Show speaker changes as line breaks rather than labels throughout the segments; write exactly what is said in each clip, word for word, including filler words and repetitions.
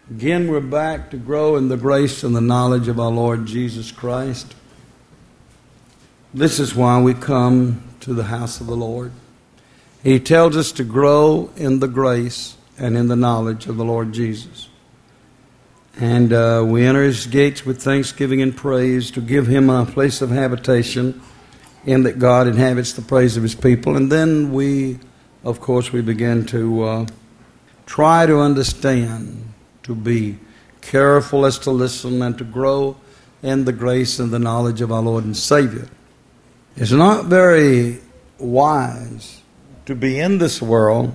Again, we're back to grow in the grace and the knowledge of our Lord Jesus Christ. This is why we come to the house of the Lord. He tells us to grow in the grace and in the knowledge of the Lord Jesus. And uh, we enter His gates with thanksgiving and praise to give Him a place of habitation, in that God inhabits the praise of His people. And then we, of course, we begin to uh, try to understand, to be careful as to listen, and to grow in the grace and the knowledge of our Lord and Savior. It's not very wise to be in this world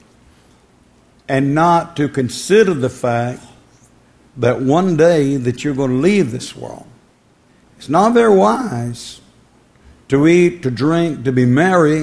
and not to consider the fact that one day that you're going to leave this world. It's not very wise to eat, to drink, to be merry,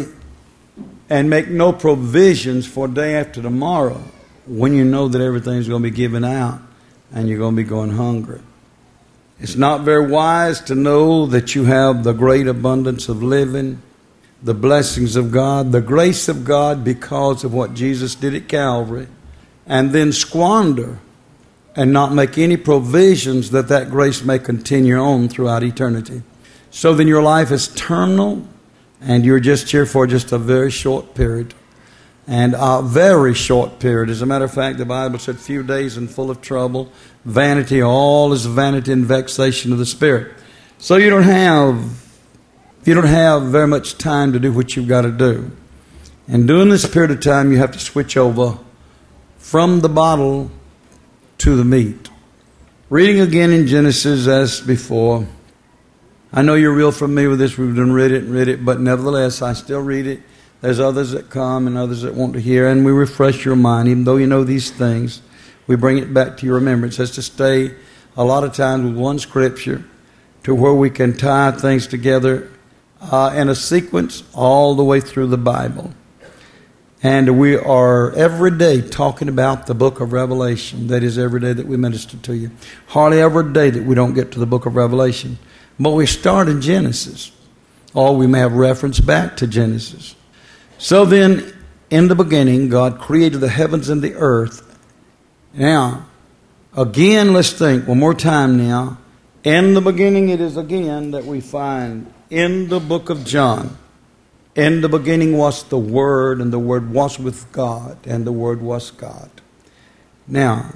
and make no provisions for day after tomorrow when you know that everything's going to be given out and you're going to be going hungry. It's not very wise to know that you have the great abundance of living, the blessings of God, the grace of God because of what Jesus did at Calvary, and then squander and not make any provisions that that grace may continue on throughout eternity. So then your life is terminal, and you're just here for just a very short period. And a very short period. As a matter of fact, the Bible said, few days and full of trouble. Vanity, all is vanity and vexation of the spirit. So you don't have, you don't have very much time to do what you've got to do. And during this period of time, you have to switch over from the bottle to the meat. Reading again in Genesis as before. I know you're real familiar with this. We've done read it and read it, but nevertheless, I still read it. There's others that come and others that want to hear, and we refresh your mind. Even though you know these things, we bring it back to your remembrance. As to stay a lot of times with one scripture to where we can tie things together uh, in a sequence all the way through the Bible. And we are every day talking about the book of Revelation. That is every day that we minister to you. Hardly ever a day that we don't get to the book of Revelation. But we start in Genesis, or we may have reference back to Genesis. So then, in the beginning, God created the heavens and the earth. Now, again, let's think one more time now. In the beginning, it is again that we find in the book of John. In the beginning was the Word, and the Word was with God, and the Word was God. Now,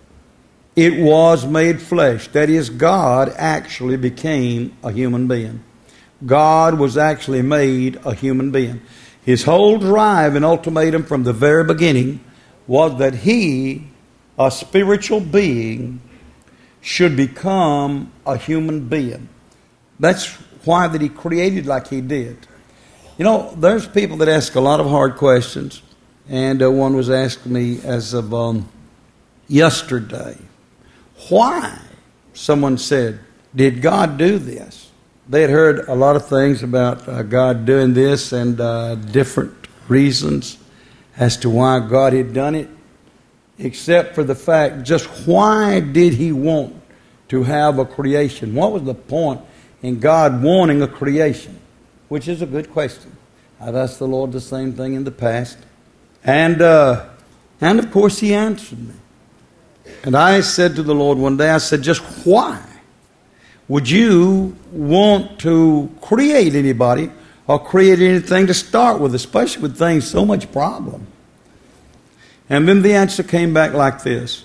it was made flesh. That is, God actually became a human being. God was actually made a human being. His whole drive and ultimatum from the very beginning was that He, a spiritual being, should become a human being. That's why that He created like He did. You know, there's people that ask a lot of hard questions, and uh, one was asked me as of um, yesterday. Why? Someone said, did God do this? They had heard a lot of things about uh, God doing this and uh, different reasons as to why God had done it, except for the fact, just why did He want to have a creation? What was the point in God wanting a creation? Which is a good question. I've asked the Lord the same thing in the past. And, uh, and of course, He answered me. And I said to the Lord one day, I said, just why would you want to create anybody or create anything to start with, especially with things so much problem? And then the answer came back like this.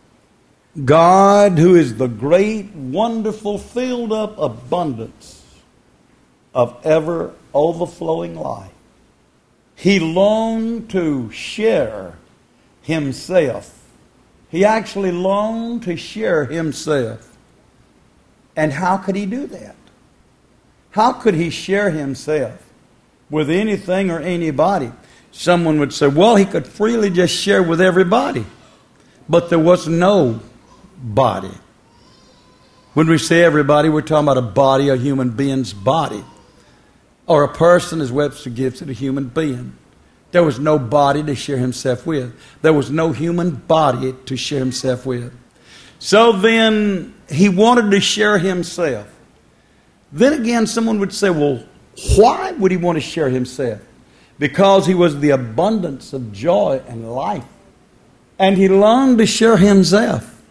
God, who is the great, wonderful, filled up abundance of ever overflowing life, He longed to share Himself. He actually longed to share Himself. And how could He do that? How could He share Himself with anything or anybody? Someone would say, well, He could freely just share with everybody. But there was no body. When we say everybody, we're talking about a body, a human being's body. Or a person, as Webster gives it, a human being. There was no body to share Himself with. There was no human body to share Himself with. So then, He wanted to share Himself. Then again, someone would say, well, why would He want to share Himself? Because He was the abundance of joy and life. And He longed to share Himself.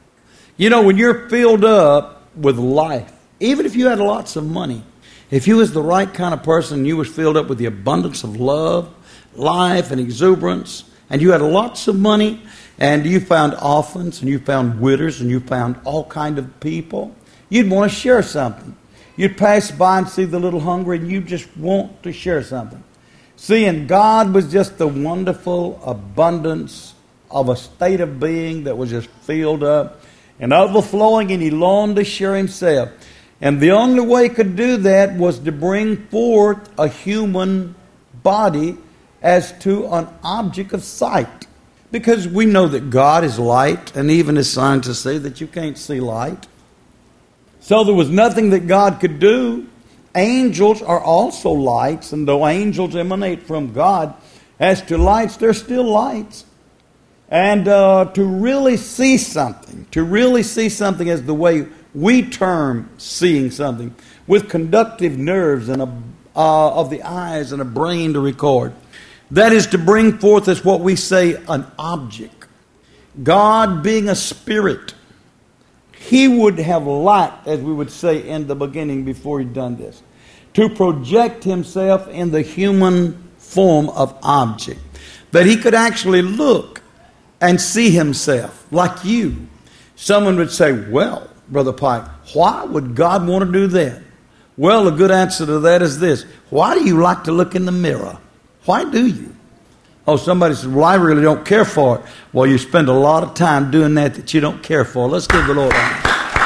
You know, when you're filled up with life, even if you had lots of money, if you was the right kind of person, you was filled up with the abundance of love, life, and exuberance, and you had lots of money, and you found orphans, and you found widows, and you found all kind of people, you'd want to share something. You'd pass by and see the little hungry, and you just want to share something. See, and God was just the wonderful abundance of a state of being that was just filled up and overflowing, and He longed to share Himself. And the only way He could do that was to bring forth a human body as to an object of sight. Because we know that God is light, and even as scientists say that you can't see light. So there was nothing that God could do. Angels are also lights, and though angels emanate from God, as to lights, they're still lights. And uh, to really see something, to really see something as the way we term seeing something, with conductive nerves and a, uh, of the eyes and a brain to record. That is to bring forth as what we say an object. God being a spirit, He would have lacked, as we would say in the beginning before He'd done this, to project Himself in the human form of object. That He could actually look and see Himself like you. Someone would say, well, Brother Pike, why would God want to do that? Well, a good answer to that is this. Why do you like to look in the mirror? Why do you? Oh, somebody says, well, I really don't care for it. Well, you spend a lot of time doing that that you don't care for. Let's give the Lord honor.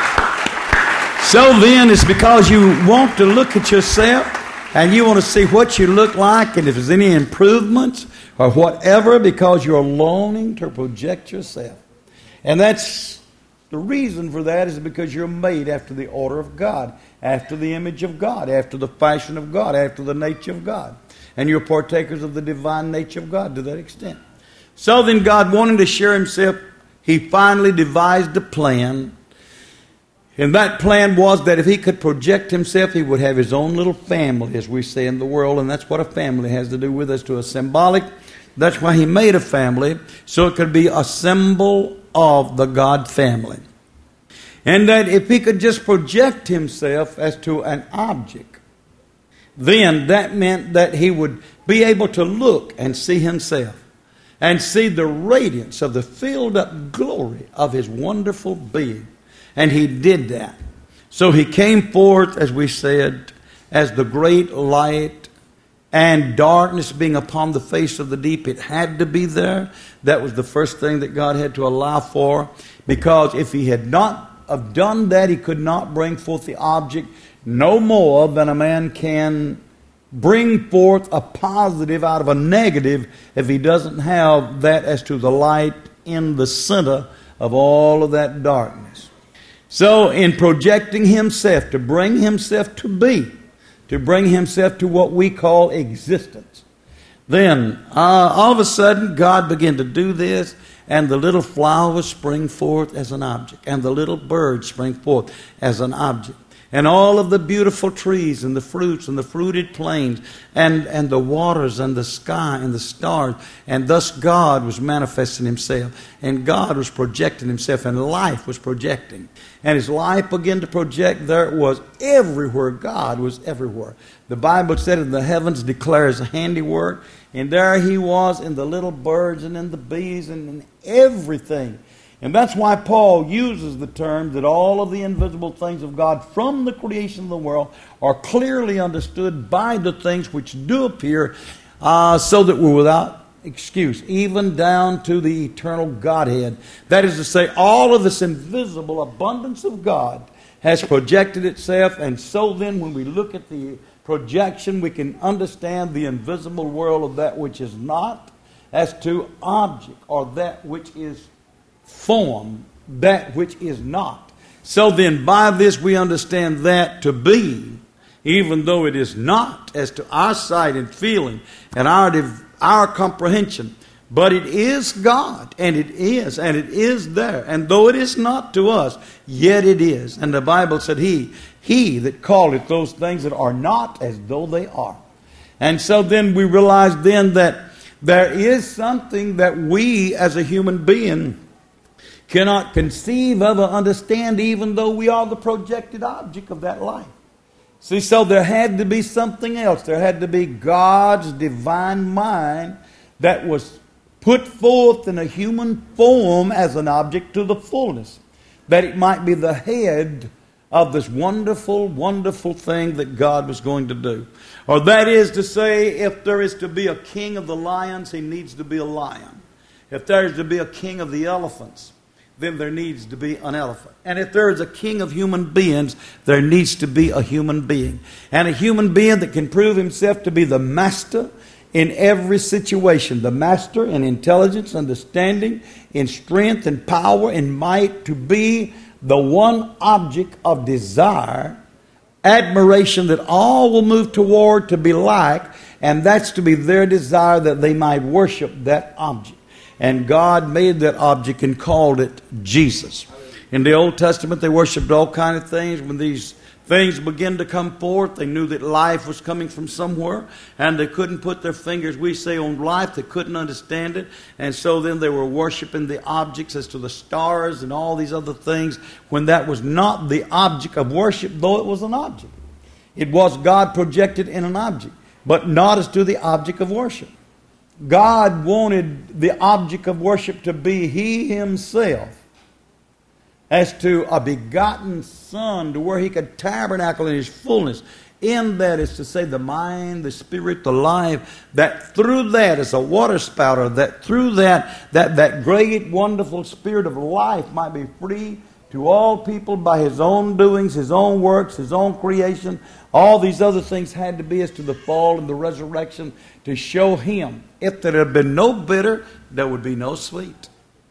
So then, it's because you want to look at yourself and you want to see what you look like and if there's any improvements or whatever, because you're longing to project yourself. And that's the reason for that is because you're made after the order of God, after the image of God, after the fashion of God, after the nature of God. And you're partakers of the divine nature of God to that extent. So then God, wanting to share Himself, He finally devised a plan. And that plan was that if He could project Himself, He would have His own little family, as we say in the world. And that's what a family has to do with us, to a symbolic. That's why He made a family, so it could be a symbol of the God family. And that if He could just project Himself as to an object, then that meant that He would be able to look and see Himself and see the radiance of the filled up glory of His wonderful being. And He did that. So He came forth, as we said, as the great light, and darkness being upon the face of the deep. It had to be there. That was the first thing that God had to allow for, because if He had not have done that, He could not bring forth the object, no more than a man can bring forth a positive out of a negative if he doesn't have that as to the light in the center of all of that darkness. So in projecting Himself, to bring Himself to be, to bring Himself to what we call existence, then uh, all of a sudden God began to do this, and the little flowers spring forth as an object, and the little birds spring forth as an object. And all of the beautiful trees and the fruits and the fruited plains and, and the waters and the sky and the stars. And thus God was manifesting Himself. And God was projecting Himself. And life was projecting. And His life began to project. There it was everywhere. God was everywhere. The Bible said in the heavens declares a handiwork. And there He was in the little birds and in the bees and in everything. And that's why Paul uses the term that all of the invisible things of God from the creation of the world are clearly understood by the things which do appear, uh, so that we're without excuse, even down to the eternal Godhead. That is to say, all of this invisible abundance of God has projected itself, and so then when we look at the projection, we can understand the invisible world of that which is not as to object, or that which is form, that which is not. So then by this we understand that to be, even though it is not as to our sight and feeling and our, our comprehension, but it is God, and it is, and it is there. And though it is not to us, yet it is. And the Bible said, He, He that calleth those things that are not as though they are. And so then we realize then that there is something that we as a human being cannot conceive of or understand, even though we are the projected object of that life. See, so there had to be something else. There had to be God's divine mind that was put forth in a human form as an object to the fullness, that it might be the head of this wonderful, wonderful thing that God was going to do. Or that is to say, if there is to be a king of the lions, he needs to be a lion. If there is to be a king of the elephants, then there needs to be an elephant. And if there is a king of human beings, there needs to be a human being. And a human being that can prove himself to be the master in every situation. The master in intelligence, understanding, in strength and power and might, to be the one object of desire, admiration that all will move toward to be like, and that's to be their desire that they might worship that object. And God made that object and called it Jesus. In the Old Testament, they worshipped all kinds of things. When these things began to come forth, they knew that life was coming from somewhere, and they couldn't put their fingers, we say, on life. They couldn't understand it. And so then they were worshiping the objects as to the stars and all these other things, when that was not the object of worship, though it was an object. It was God projected in an object, but not as to the object of worship. God wanted the object of worship to be He Himself, as to a begotten Son, to where He could tabernacle in His fullness. In that is to say, the mind, the spirit, the life, that through that is a water spouter, that through that, that, that great, wonderful spirit of life might be free to all people by His own doings, His own works, His own creation. All these other things had to be as to the fall and the resurrection to show Him. If there had been no bitter, there would be no sweet.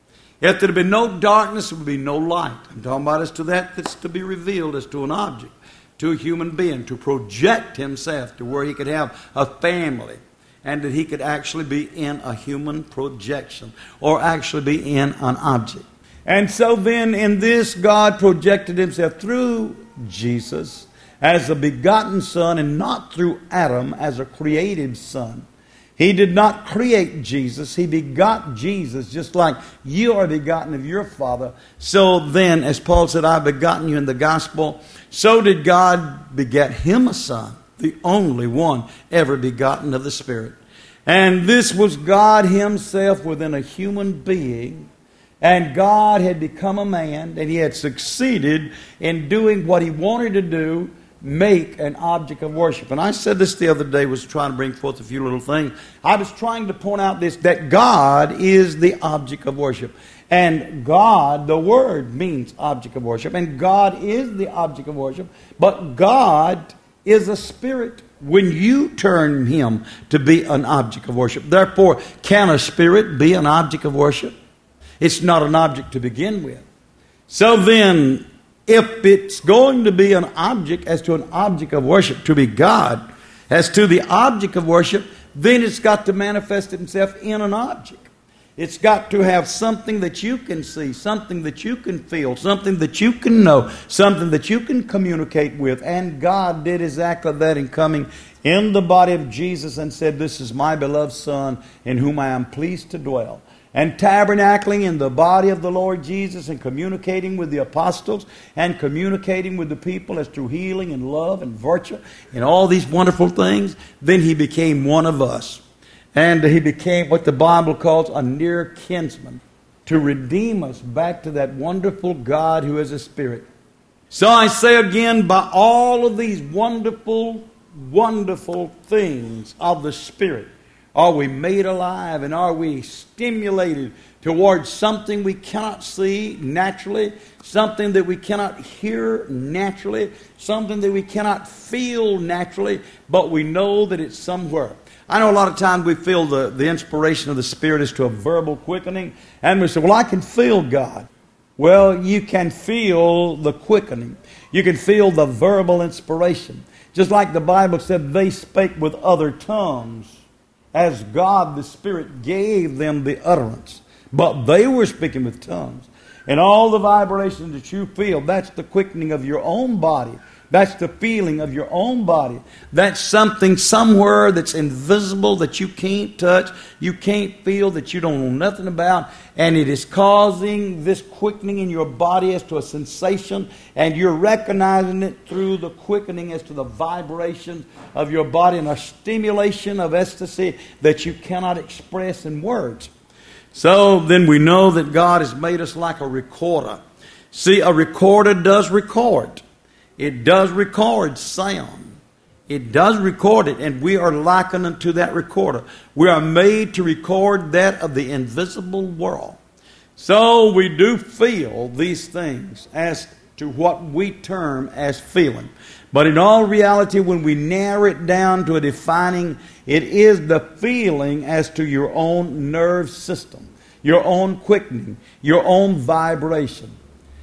If there had been no darkness, there would be no light. I'm talking about as to that that's to be revealed as to an object, to a human being, to project himself to where he could have a family, and that he could actually be in a human projection, or actually be in an object. And so then in this, God projected Himself through Jesus as a begotten Son, and not through Adam as a created son. He did not create Jesus. He begot Jesus, just like you are begotten of your Father. So then, as Paul said, I have begotten you in the gospel, so did God beget Him a Son, the only one ever begotten of the Spirit. And this was God Himself within a human being. And God had become a man, and He had succeeded in doing what He wanted to do, make an object of worship. And I said this the other day, was trying to bring forth a few little things. I was trying to point out this, that God is the object of worship. And God, the word, means object of worship. And God is the object of worship. But God is a spirit when you turn Him to be an object of worship. Therefore, can a spirit be an object of worship? It's not an object to begin with. So then, if it's going to be an object, as to an object of worship, to be God, as to the object of worship, then it's got to manifest itself in an object. It's got to have something that you can see, something that you can feel, something that you can know, something that you can communicate with. And God did exactly that in coming in the body of Jesus and said, this is my beloved Son in whom I am pleased to dwell. And tabernacling in the body of the Lord Jesus, and communicating with the apostles, and communicating with the people as through healing and love and virtue and all these wonderful things, then He became one of us. And He became what the Bible calls a near kinsman, to redeem us back to that wonderful God who is a Spirit. So I say again, by all of these wonderful, wonderful things of the Spirit, are we made alive, and are we stimulated towards something we cannot see naturally, something that we cannot hear naturally, something that we cannot feel naturally, but we know that it's somewhere. I know a lot of times we feel the, the inspiration of the Spirit is to a verbal quickening, and we say, well, I can feel God. Well, you can feel the quickening. You can feel the verbal inspiration. Just like the Bible said, they spake with other tongues, as God the Spirit gave them the utterance. But they were speaking with tongues. And all the vibrations that you feel, that's the quickening of your own body. That's the feeling of your own body. That's something somewhere that's invisible that you can't touch, you can't feel, that you don't know nothing about. And it is causing this quickening in your body as to a sensation. And you're recognizing it through the quickening as to the vibration of your body and a stimulation of ecstasy that you cannot express in words. So then we know that God has made us like a recorder. See, a recorder does record. It does record sound. It does record it, and we are likened unto that recorder. We are made to record that of the invisible world. So we do feel these things as to what we term as feeling. But in all reality, when we narrow it down to a defining, it is the feeling as to your own nerve system, your own quickening, your own vibration.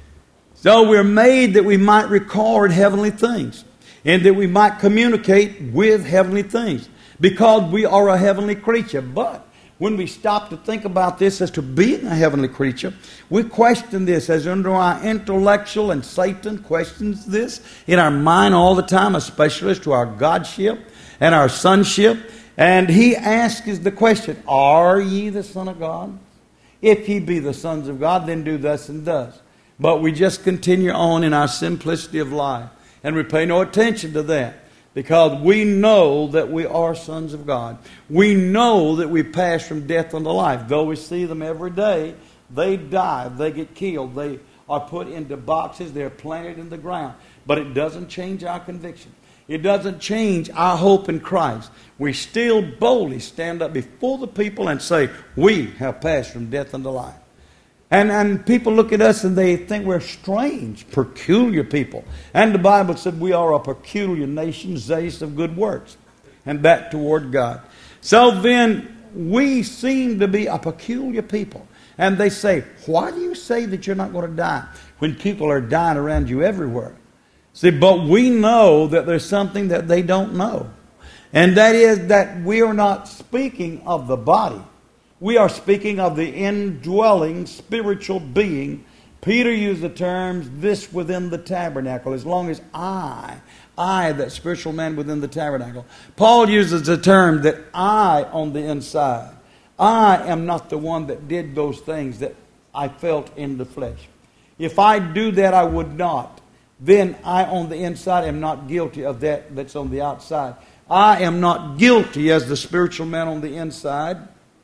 So we're made that we might record heavenly things and that we might communicate with heavenly things because we are a heavenly creature. But when we stop to think about this as to being a heavenly creature, we question this as under our intellectual, and Satan questions this in our mind all the time, especially as to our Godship and our sonship. And he asks the question, are ye the Son of God? If ye be the sons of God, then do thus and thus. But we just continue on in our simplicity of life. And we pay no attention to that. Because we know that we are sons of God. We know that we pass from death unto life. Though we see them every day, they die. They get killed. They are put into boxes. They're planted in the ground. But it doesn't change our conviction. It doesn't change our hope in Christ. We still boldly stand up before the people and say, we have passed from death unto life. And, and people look at us and they think we're strange, peculiar people. And the Bible said we are a peculiar nation, zealous of good works, and that toward God. So then we seem to be a peculiar people. And they say, why do you say that you're not going to die when people are dying around you everywhere? See, but we know that there's something that they don't know. And that is that we are not speaking of the body. We are speaking of the indwelling spiritual being. Peter used the terms, this within the tabernacle, as long as I, I, that spiritual man within the tabernacle. Paul uses the term that I on the inside. I am not the one that did those things that I felt in the flesh. If I do that, I would not. Then I on the inside am not guilty of that that's on the outside. I am not guilty as the spiritual man on the inside.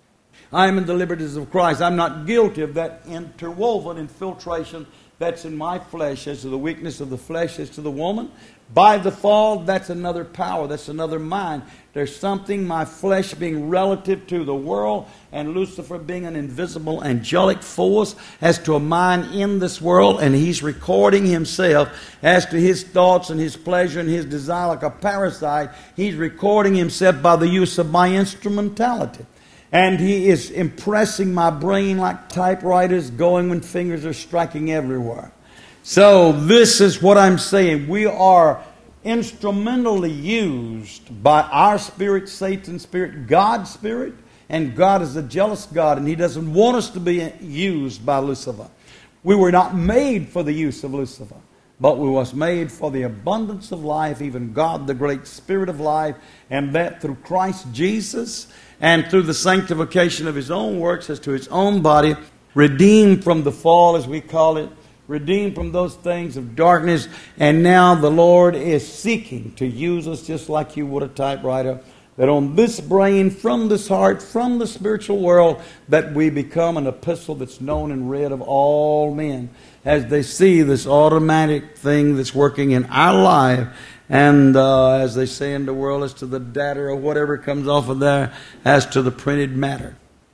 I am in the liberties of Christ. I'm not guilty of that interwoven infiltration that's in my flesh as to the weakness of the flesh as to the woman. By the fall, that's another power. That's another mind. There's something, my flesh being relative to the world and Lucifer being an invisible angelic force as to a mind in this world, and he's recording himself as to his thoughts and his pleasure and his desire like a parasite. He's recording himself by the use of my instrumentality. And he is impressing my brain like typewriters going when fingers are striking everywhere. So this is what I'm saying. We are instrumentally used by our spirit, Satan's spirit, God's spirit. And God is a jealous God, and He doesn't want us to be used by Lucifer. We were not made for the use of Lucifer, but we was made for the abundance of life, even God, the great Spirit of life, and that through Christ Jesus and through the sanctification of His own works as to His own body, redeemed from the fall, as we call it, redeemed from those things of darkness, and now the Lord is seeking to use us just like you would a typewriter, that on this brain, from this heart, from the spiritual world, that we become an epistle that's known and read of all men as they see this automatic thing that's working in our life. And uh, as they say in the world, as to the data or whatever comes off of there, as to the printed matter.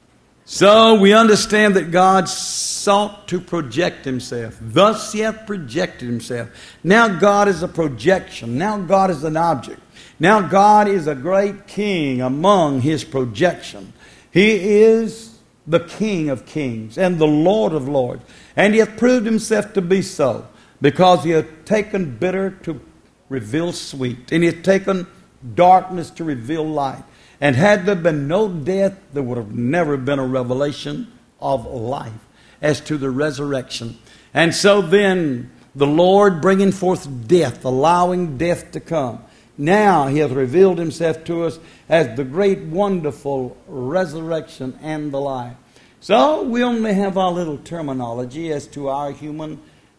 So we understand that God sought to project Himself. Thus He hath projected Himself. Now God is a projection. Now God is an object. Now God is a great king among His projection. He is the King of kings and the Lord of lords. And He hath proved Himself to be so, because He hath taken bitter to reveal sweet, and He hath taken darkness to reveal light. And had there been no death, there would have never been a revelation of life as to the resurrection. And so then The Lord bringing forth death, allowing death to come. Now He hath revealed Himself to us as the great, wonderful resurrection and the life. So we only have our little terminology as to our human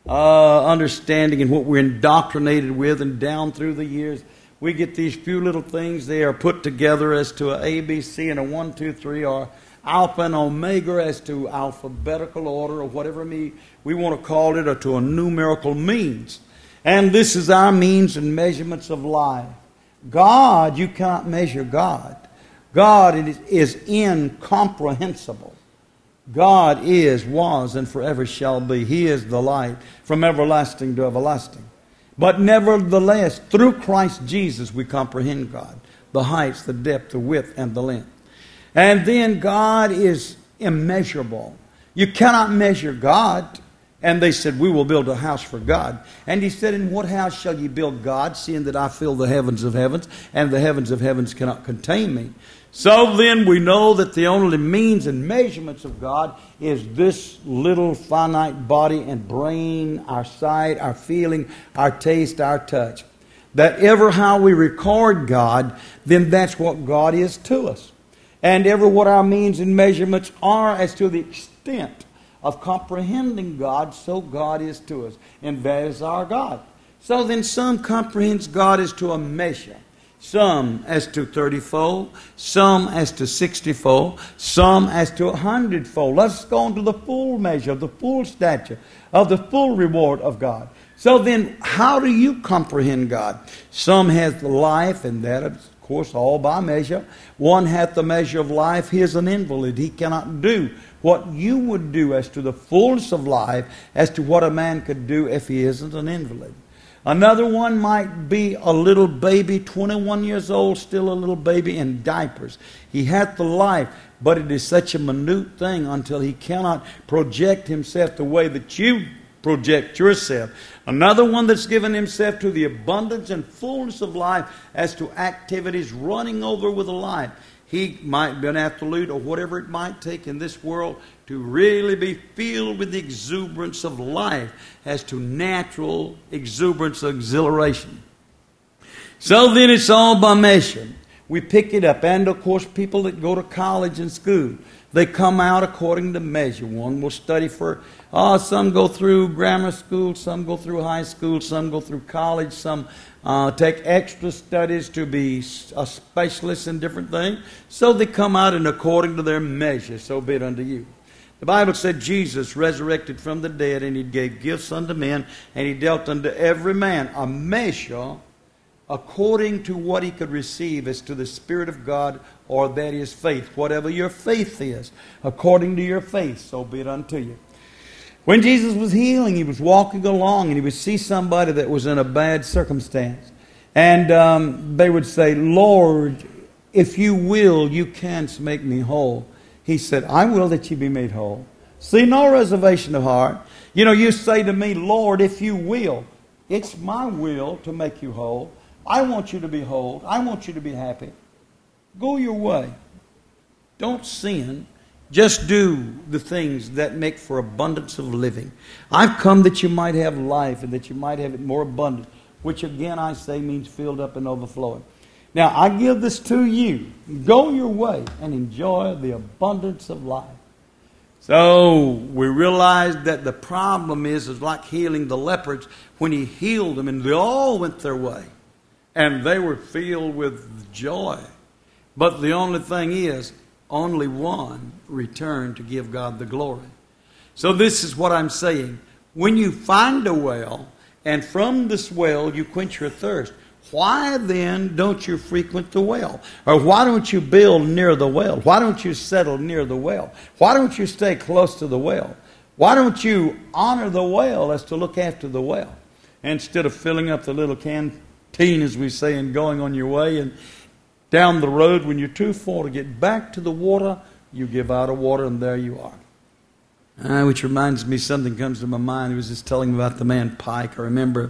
uh, understanding and what we're indoctrinated with, and down through the years we get these few little things. They are put together as to an A, B, C, and a one, two, three, or Alpha and Omega as to alphabetical order, or whatever me, we want to call it, or to a numerical means. And this is our means and measurements of life. God, you cannot measure God. God is incomprehensible. God is, was, and forever shall be. He is the light from everlasting to everlasting. But nevertheless, through Christ Jesus, we comprehend God. The heights, the depth, the width, and the length. And then God is immeasurable. You cannot measure God. And they said, we will build a house for God. And He said, in what house shall ye build God, seeing that I fill the heavens of heavens, and the heavens of heavens cannot contain me? So then we know that the only means and measurements of God is this little finite body and brain, our sight, our feeling, our taste, our touch. That ever how we record God, then that's what God is to us. And ever what our means and measurements are as to the extent of comprehending God, so God is to us. And that is our God. So then some comprehends God as to a measure. Some as to thirty-fold, some as to sixty-fold, some as to a hundredfold. Let's go on to the full measure, the full stature of the full reward of God. So then, how do you comprehend God? Some has the life, and that, of course, all by measure. One hath the measure of life. He is an invalid. He cannot do what you would do as to the fullness of life, as to what a man could do if he isn't an invalid. Another one might be a little baby, twenty-one years old, still a little baby in diapers. He hath the life, but it is such a minute thing until he cannot project himself the way that you project yourself. Another one that's given himself to the abundance and fullness of life as to activities running over with a life. He might be an athlete or whatever it might take in this world to really be filled with the exuberance of life as to natural exuberance, exhilaration. So then it's all by measure. We pick it up. And of course people that go to college and school, they come out according to measure. One will study for, oh, some go through grammar school, some go through high school, some go through college, some uh, take extra studies to be a specialist in different things. So they come out and according to their measure, so be it unto you. The Bible said Jesus resurrected from the dead, and He gave gifts unto men, and He dealt unto every man a measure according to what he could receive as to the Spirit of God, or that is faith. Whatever your faith is, according to your faith, so be it unto you. When Jesus was healing, He was walking along, and He would see somebody that was in a bad circumstance. And um, they would say, Lord, if you will, you can make me whole. He said, I will that you be made whole. See, no reservation of heart. You know, you say to me, Lord, if you will. It's my will to make you whole. I want you to be whole. I want you to be happy. Go your way. Don't sin. Just do the things that make for abundance of living. I've come that you might have life, and that you might have it more abundant, which again I say means filled up and overflowing. Now I give this to you. Go your way and enjoy the abundance of life. So we realized that the problem is, is like healing the lepers when He healed them, and they all went their way. And they were filled with joy. But the only thing is, only one returned to give God the glory. So this is what I'm saying. When you find a well, and from this well you quench your thirst, why then don't you frequent the well? Or why don't you build near the well? Why don't you settle near the well? Why don't you stay close to the well? Why don't you honor the well as to look after the well? Instead of filling up the little canteen, as we say, and going on your way, and down the road when you're too full to get back to the water, you give out of water, and there you are. Uh, which reminds me, something comes to my mind. He was just telling me about the man Pike. I remember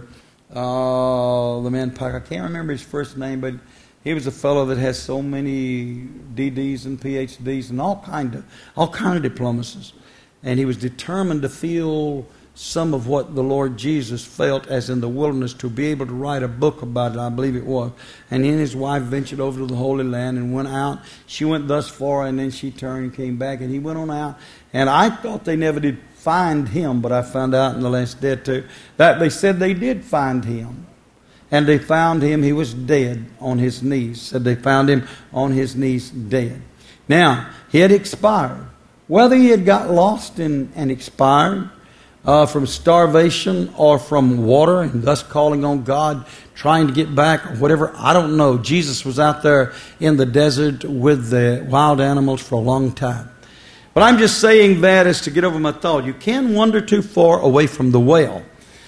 uh, the man Pike. I can't remember his first name, but he was a fellow that has so many D Ds and P H Ds and all kind of all kind of diplomas. And he was determined to feel some of what the Lord Jesus felt as in the wilderness to be able to write a book about it, I believe it was. And he and his wife ventured over to the Holy Land and went out. She went thus far, and then she turned and came back, and he went on out. And I thought they never did find him, but I found out in the last day or two that they said they did find him. And they found him, he was dead on his knees. Said they found him on his knees dead. Now, he had expired. Whether he had got lost in, and expired, Uh, from starvation or from water, and thus calling on God, trying to get back, or whatever, I don't know. Jesus was out there in the desert with the wild animals for a long time. But I'm just saying that as to get over my thought. You can't wander too far away from the well.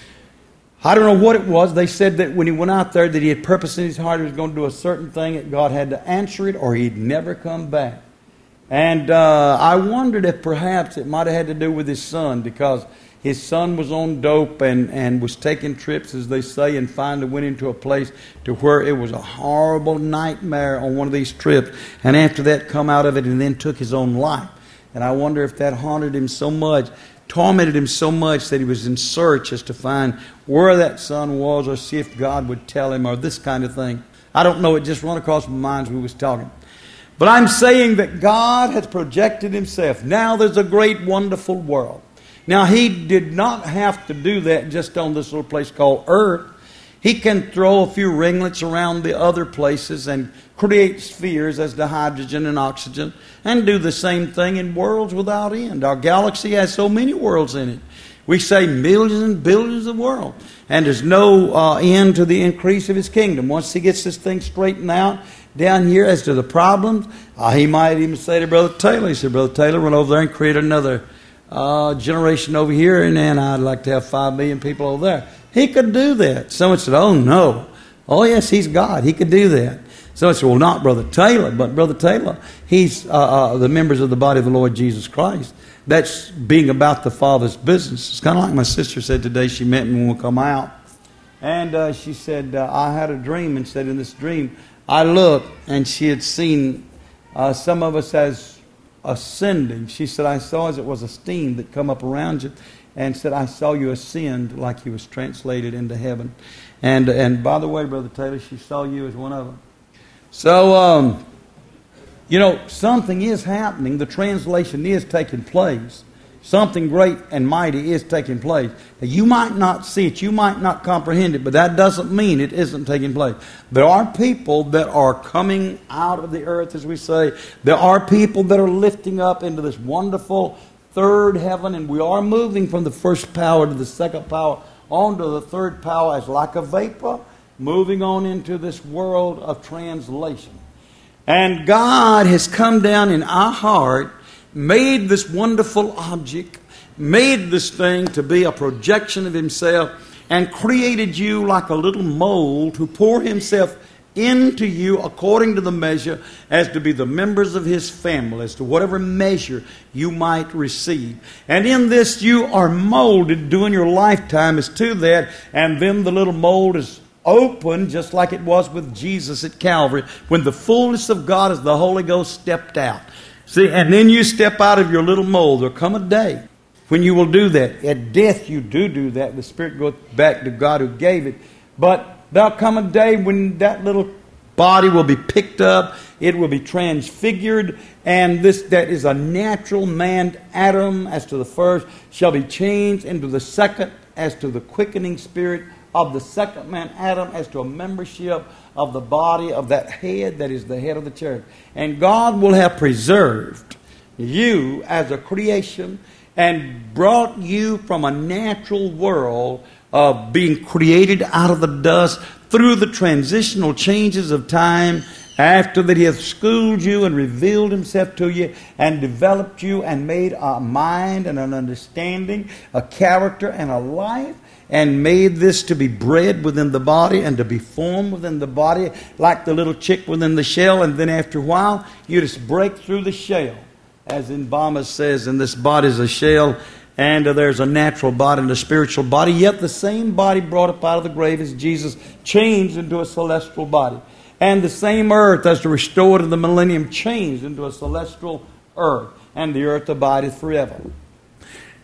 I don't know what it was. They said that when he went out there that he had purpose in his heart he was going to do a certain thing, that God had to answer it or he'd never come back. And uh, I wondered if perhaps it might have had to do with his son, because his son was on dope and, and was taking trips, as they say, and finally went into a place to where it was a horrible nightmare on one of these trips. And after that, come out of it and then took his own life. And I wonder if that haunted him so much, tormented him so much, that he was in search as to find where that son was, or see if God would tell him, or this kind of thing. I don't know. It just run across my mind as we was talking. But I'm saying that God has projected himself. Now there's a great, wonderful world. Now, he did not have to do that just on this little place called earth. He can throw a few ringlets around the other places and create spheres as to hydrogen and oxygen, and do the same thing in worlds without end. Our galaxy has so many worlds in it. We say millions and billions of worlds. And there's no uh, end to the increase of his kingdom. Once he gets this thing straightened out down here as to the problems, uh, he might even say to Brother Taylor, he said, Brother Taylor, run over there and create another Uh, generation over here, and then I'd like to have five million people over there. He could do that. Someone said, oh no. Oh yes, he's God. He could do that. Someone said, well, not Brother Taylor, but Brother Taylor, he's uh, uh, the members of the body of the Lord Jesus Christ. That's being about the Father's business. It's kind of like my sister said today. She met me when we come out. And uh, she said, uh, I had a dream, and said in this dream, I looked, and she had seen uh, some of us as ascending. She said, I saw as it was a steam that come up around you, and said, I saw you ascend like he was translated into heaven. And and by the way, Brother Taylor, she saw you as one of them. So, um, you know, something is happening. The translation is taking place. Something great and mighty is taking place. Now, you might not see it, you might not comprehend it, but that doesn't mean it isn't taking place. There are people that are coming out of the earth, as we say. There are people that are lifting up into this wonderful third heaven, and we are moving from the first power to the second power on to the third power as like a vapor, moving on into this world of translation. And God has come down in our heart, made this wonderful object, made this thing to be a projection of himself, and created you like a little mold to pour himself into you according to the measure, as to be the members of his family, as to whatever measure you might receive. And in this you are molded during your lifetime as to that, and then the little mold is open, just like it was with Jesus at Calvary, when the fullness of God as the Holy Ghost stepped out. See, and then you step out of your little mold. There'll come a day when you will do that. At death you do do that. The Spirit goes back to God who gave it. But there'll come a day when that little body will be picked up. It will be transfigured. And this that is a natural man, Adam, as to the first, shall be changed into the second, as to the quickening spirit of the second man, Adam, as to a membership of the body of that head that is the head of the church. And God will have preserved you as a creation and brought you from a natural world of being created out of the dust through the transitional changes of time, after that he hath schooled you and revealed himself to you and developed you and made a mind and an understanding, a character and a life, and made this to be bred within the body and to be formed within the body like the little chick within the shell. And then after a while, you just break through the shell. As in Bama says, and this body is a shell, and uh, there's a natural body and a spiritual body. Yet the same body brought up out of the grave as Jesus changed into a celestial body. And the same earth as to restore to the millennium changed into a celestial earth. And the earth abideth forever.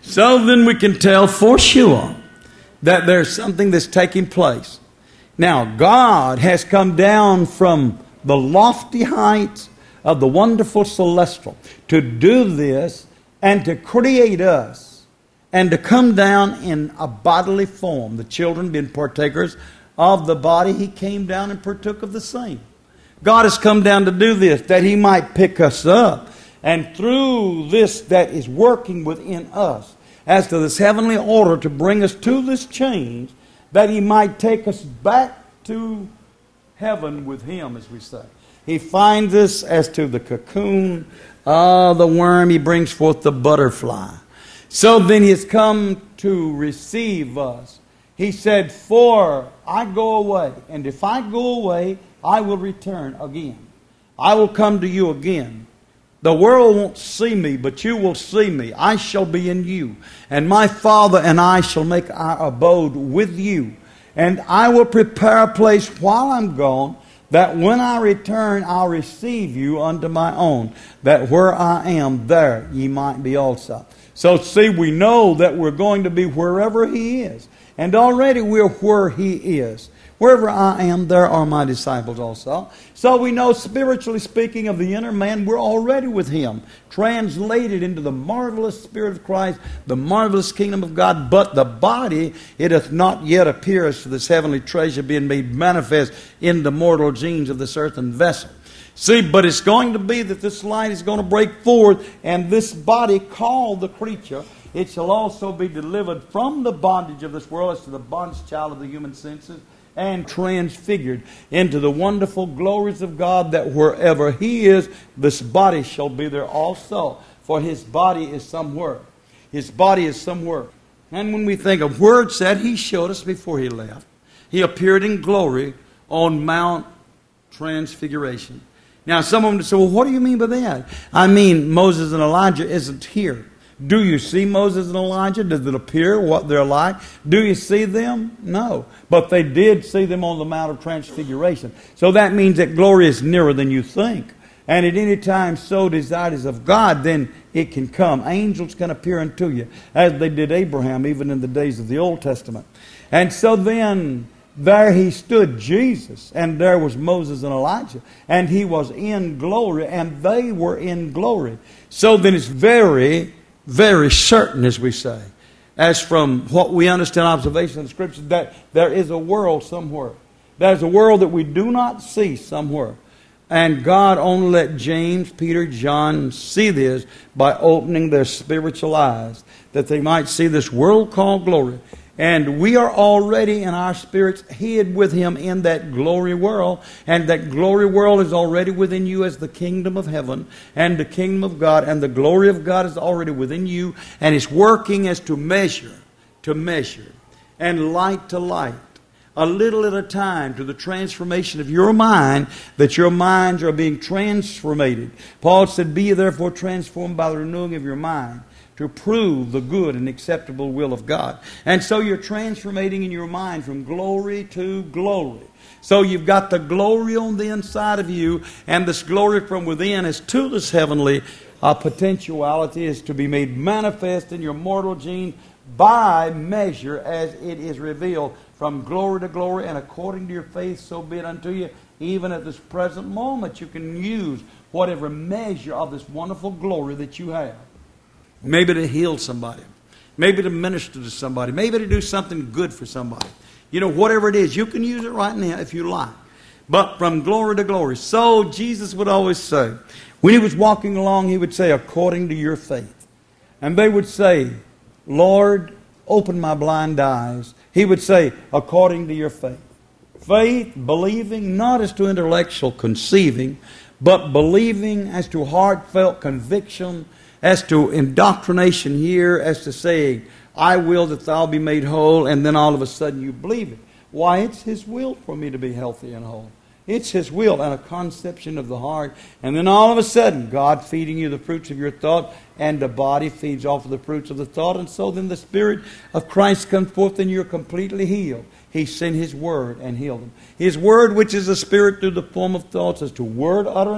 So then we can tell for sure that there's something that's taking place. Now, God has come down from the lofty heights of the wonderful celestial to do this and to create us and to come down in a bodily form. The children being partakers of the body, He came down and partook of the same. God has come down to do this, that He might pick us up. And through this that is working within us, as to this heavenly order to bring us to this change, that He might take us back to heaven with Him, as we say. He finds us as to the cocoon of the worm. He brings forth the butterfly. So then He has come to receive us. He said, for I go away, and if I go away, I will return again. I will come to you again. The world won't see me, but you will see me. I shall be in you. And my Father and I shall make our abode with you. And I will prepare a place while I'm gone, that when I return, I'll receive you unto my own, that where I am, there ye might be also. So see, we know that we're going to be wherever He is. And already we're where He is. Wherever I am, there are my disciples also. So we know, spiritually speaking, of the inner man, we're already with Him, translated into the marvelous Spirit of Christ, the marvelous kingdom of God. But the body, it hath not yet appeared as to this heavenly treasure being made manifest in the mortal genes of this earthen vessel. See, but it's going to be that this light is going to break forth, and this body called the creature, it shall also be delivered from the bondage of this world as to the bondage child of the human senses, and transfigured into the wonderful glories of God, that wherever He is, this body shall be there also. For His body is somewhere. His body is somewhere. And when we think of words that He showed us before He left, He appeared in glory on Mount Transfiguration. Now some of them say, well, what do you mean by that? I mean, Moses and Elijah isn't here. Do you see Moses and Elijah? Does it appear what they're like? Do you see them? No. But they did see them on the Mount of Transfiguration. So that means that glory is nearer than you think. And at any time so desired is of God, then it can come. Angels can appear unto you, as they did Abraham, even in the days of the Old Testament. And so then, there He stood, Jesus, and there was Moses and Elijah. And He was in glory, and they were in glory. So then it's very... very certain, as we say, as from what we understand observation of the Scriptures, that there is a world somewhere. There's a world that we do not see somewhere. And God only let James, Peter, John see this by opening their spiritual eyes, that they might see this world called glory. And we are already in our spirits hid with Him in that glory world. And that glory world is already within you as the kingdom of heaven and the kingdom of God. And the glory of God is already within you. And it's working as to measure, to measure, and light to light, a little at a time, to the transformation of your mind, that your minds are being transformated. Paul said, be ye therefore transformed by the renewing of your mind, to prove the good and acceptable will of God. And so you're transformating in your mind from glory to glory. So you've got the glory on the inside of you, and this glory from within is to this heavenly uh, potentiality, is to be made manifest in your mortal gene by measure as it is revealed from glory to glory, and according to your faith so be it unto you. Even at this present moment you can use whatever measure of this wonderful glory that you have. Maybe to heal somebody. Maybe to minister to somebody. Maybe to do something good for somebody. You know, whatever it is, you can use it right now if you like. But from glory to glory. So Jesus would always say, when He was walking along, He would say, according to your faith. And they would say, Lord, open my blind eyes. He would say, according to your faith. Faith, believing, not as to intellectual conceiving, but believing as to heartfelt conviction, as to indoctrination here, as to saying, I will that thou be made whole, and then all of a sudden you believe it. Why, it's His will for me to be healthy and whole. It's His will and a conception of the heart. And then all of a sudden, God feeding you the fruits of your thought, and the body feeds off of the fruits of the thought. And so then the Spirit of Christ comes forth and you're completely healed. He sent His Word and healed them. His Word, which is a spirit through the form of thoughts, as to word utterance,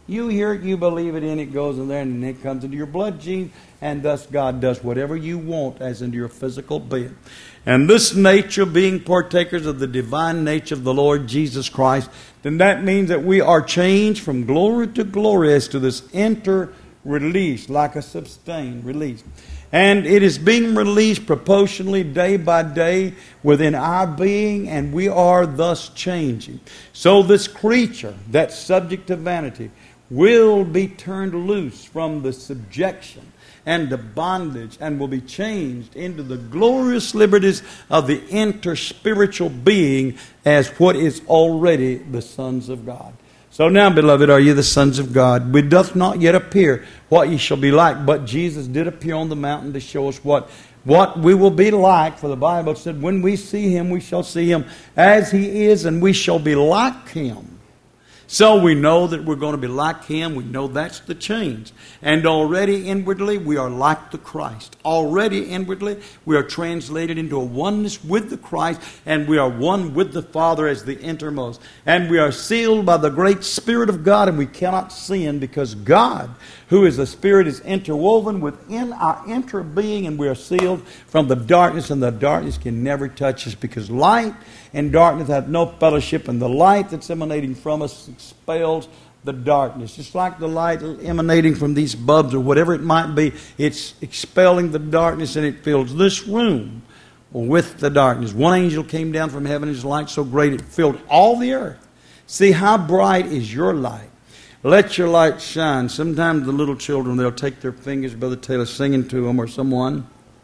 You hear it, you believe it, and it goes in there, and it comes into your blood gene, and thus God does whatever you want as into your physical being. And this nature, being partakers of the divine nature of the Lord Jesus Christ, then that means that we are changed from glory to glory as to this inter-release, like a sustained release. And it is being released proportionally day by day within our being, and we are thus changing. So this creature that's subject to vanity will be turned loose from the subjection and the bondage, and will be changed into the glorious liberties of the inter-spiritual being as what is already the sons of God. So now, beloved, are ye the sons of God? We doth not yet appear what ye shall be like, but Jesus did appear on the mountain to show us what, what we will be like. For the Bible said, when we see Him, we shall see Him as He is, and we shall be like Him. So we know that we're going to be like Him. We know that's the change. And already inwardly, we are like the Christ. Already inwardly, we are translated into a oneness with the Christ, and we are one with the Father as the innermost. And we are sealed by the great Spirit of God, and we cannot sin because God, who is the Spirit, is interwoven within our inner being, and we are sealed from the darkness, and the darkness can never touch us because light and darkness have no fellowship, and the light that's emanating from us expels the darkness. Just like the light emanating from these bulbs or whatever it might be, it's expelling the darkness, and it fills this room with the darkness. One angel came down from heaven, his light so great it filled all the earth. See, how bright is your light? Let your light shine. Sometimes the little children, they'll take their fingers, Brother Taylor singing to them or someone,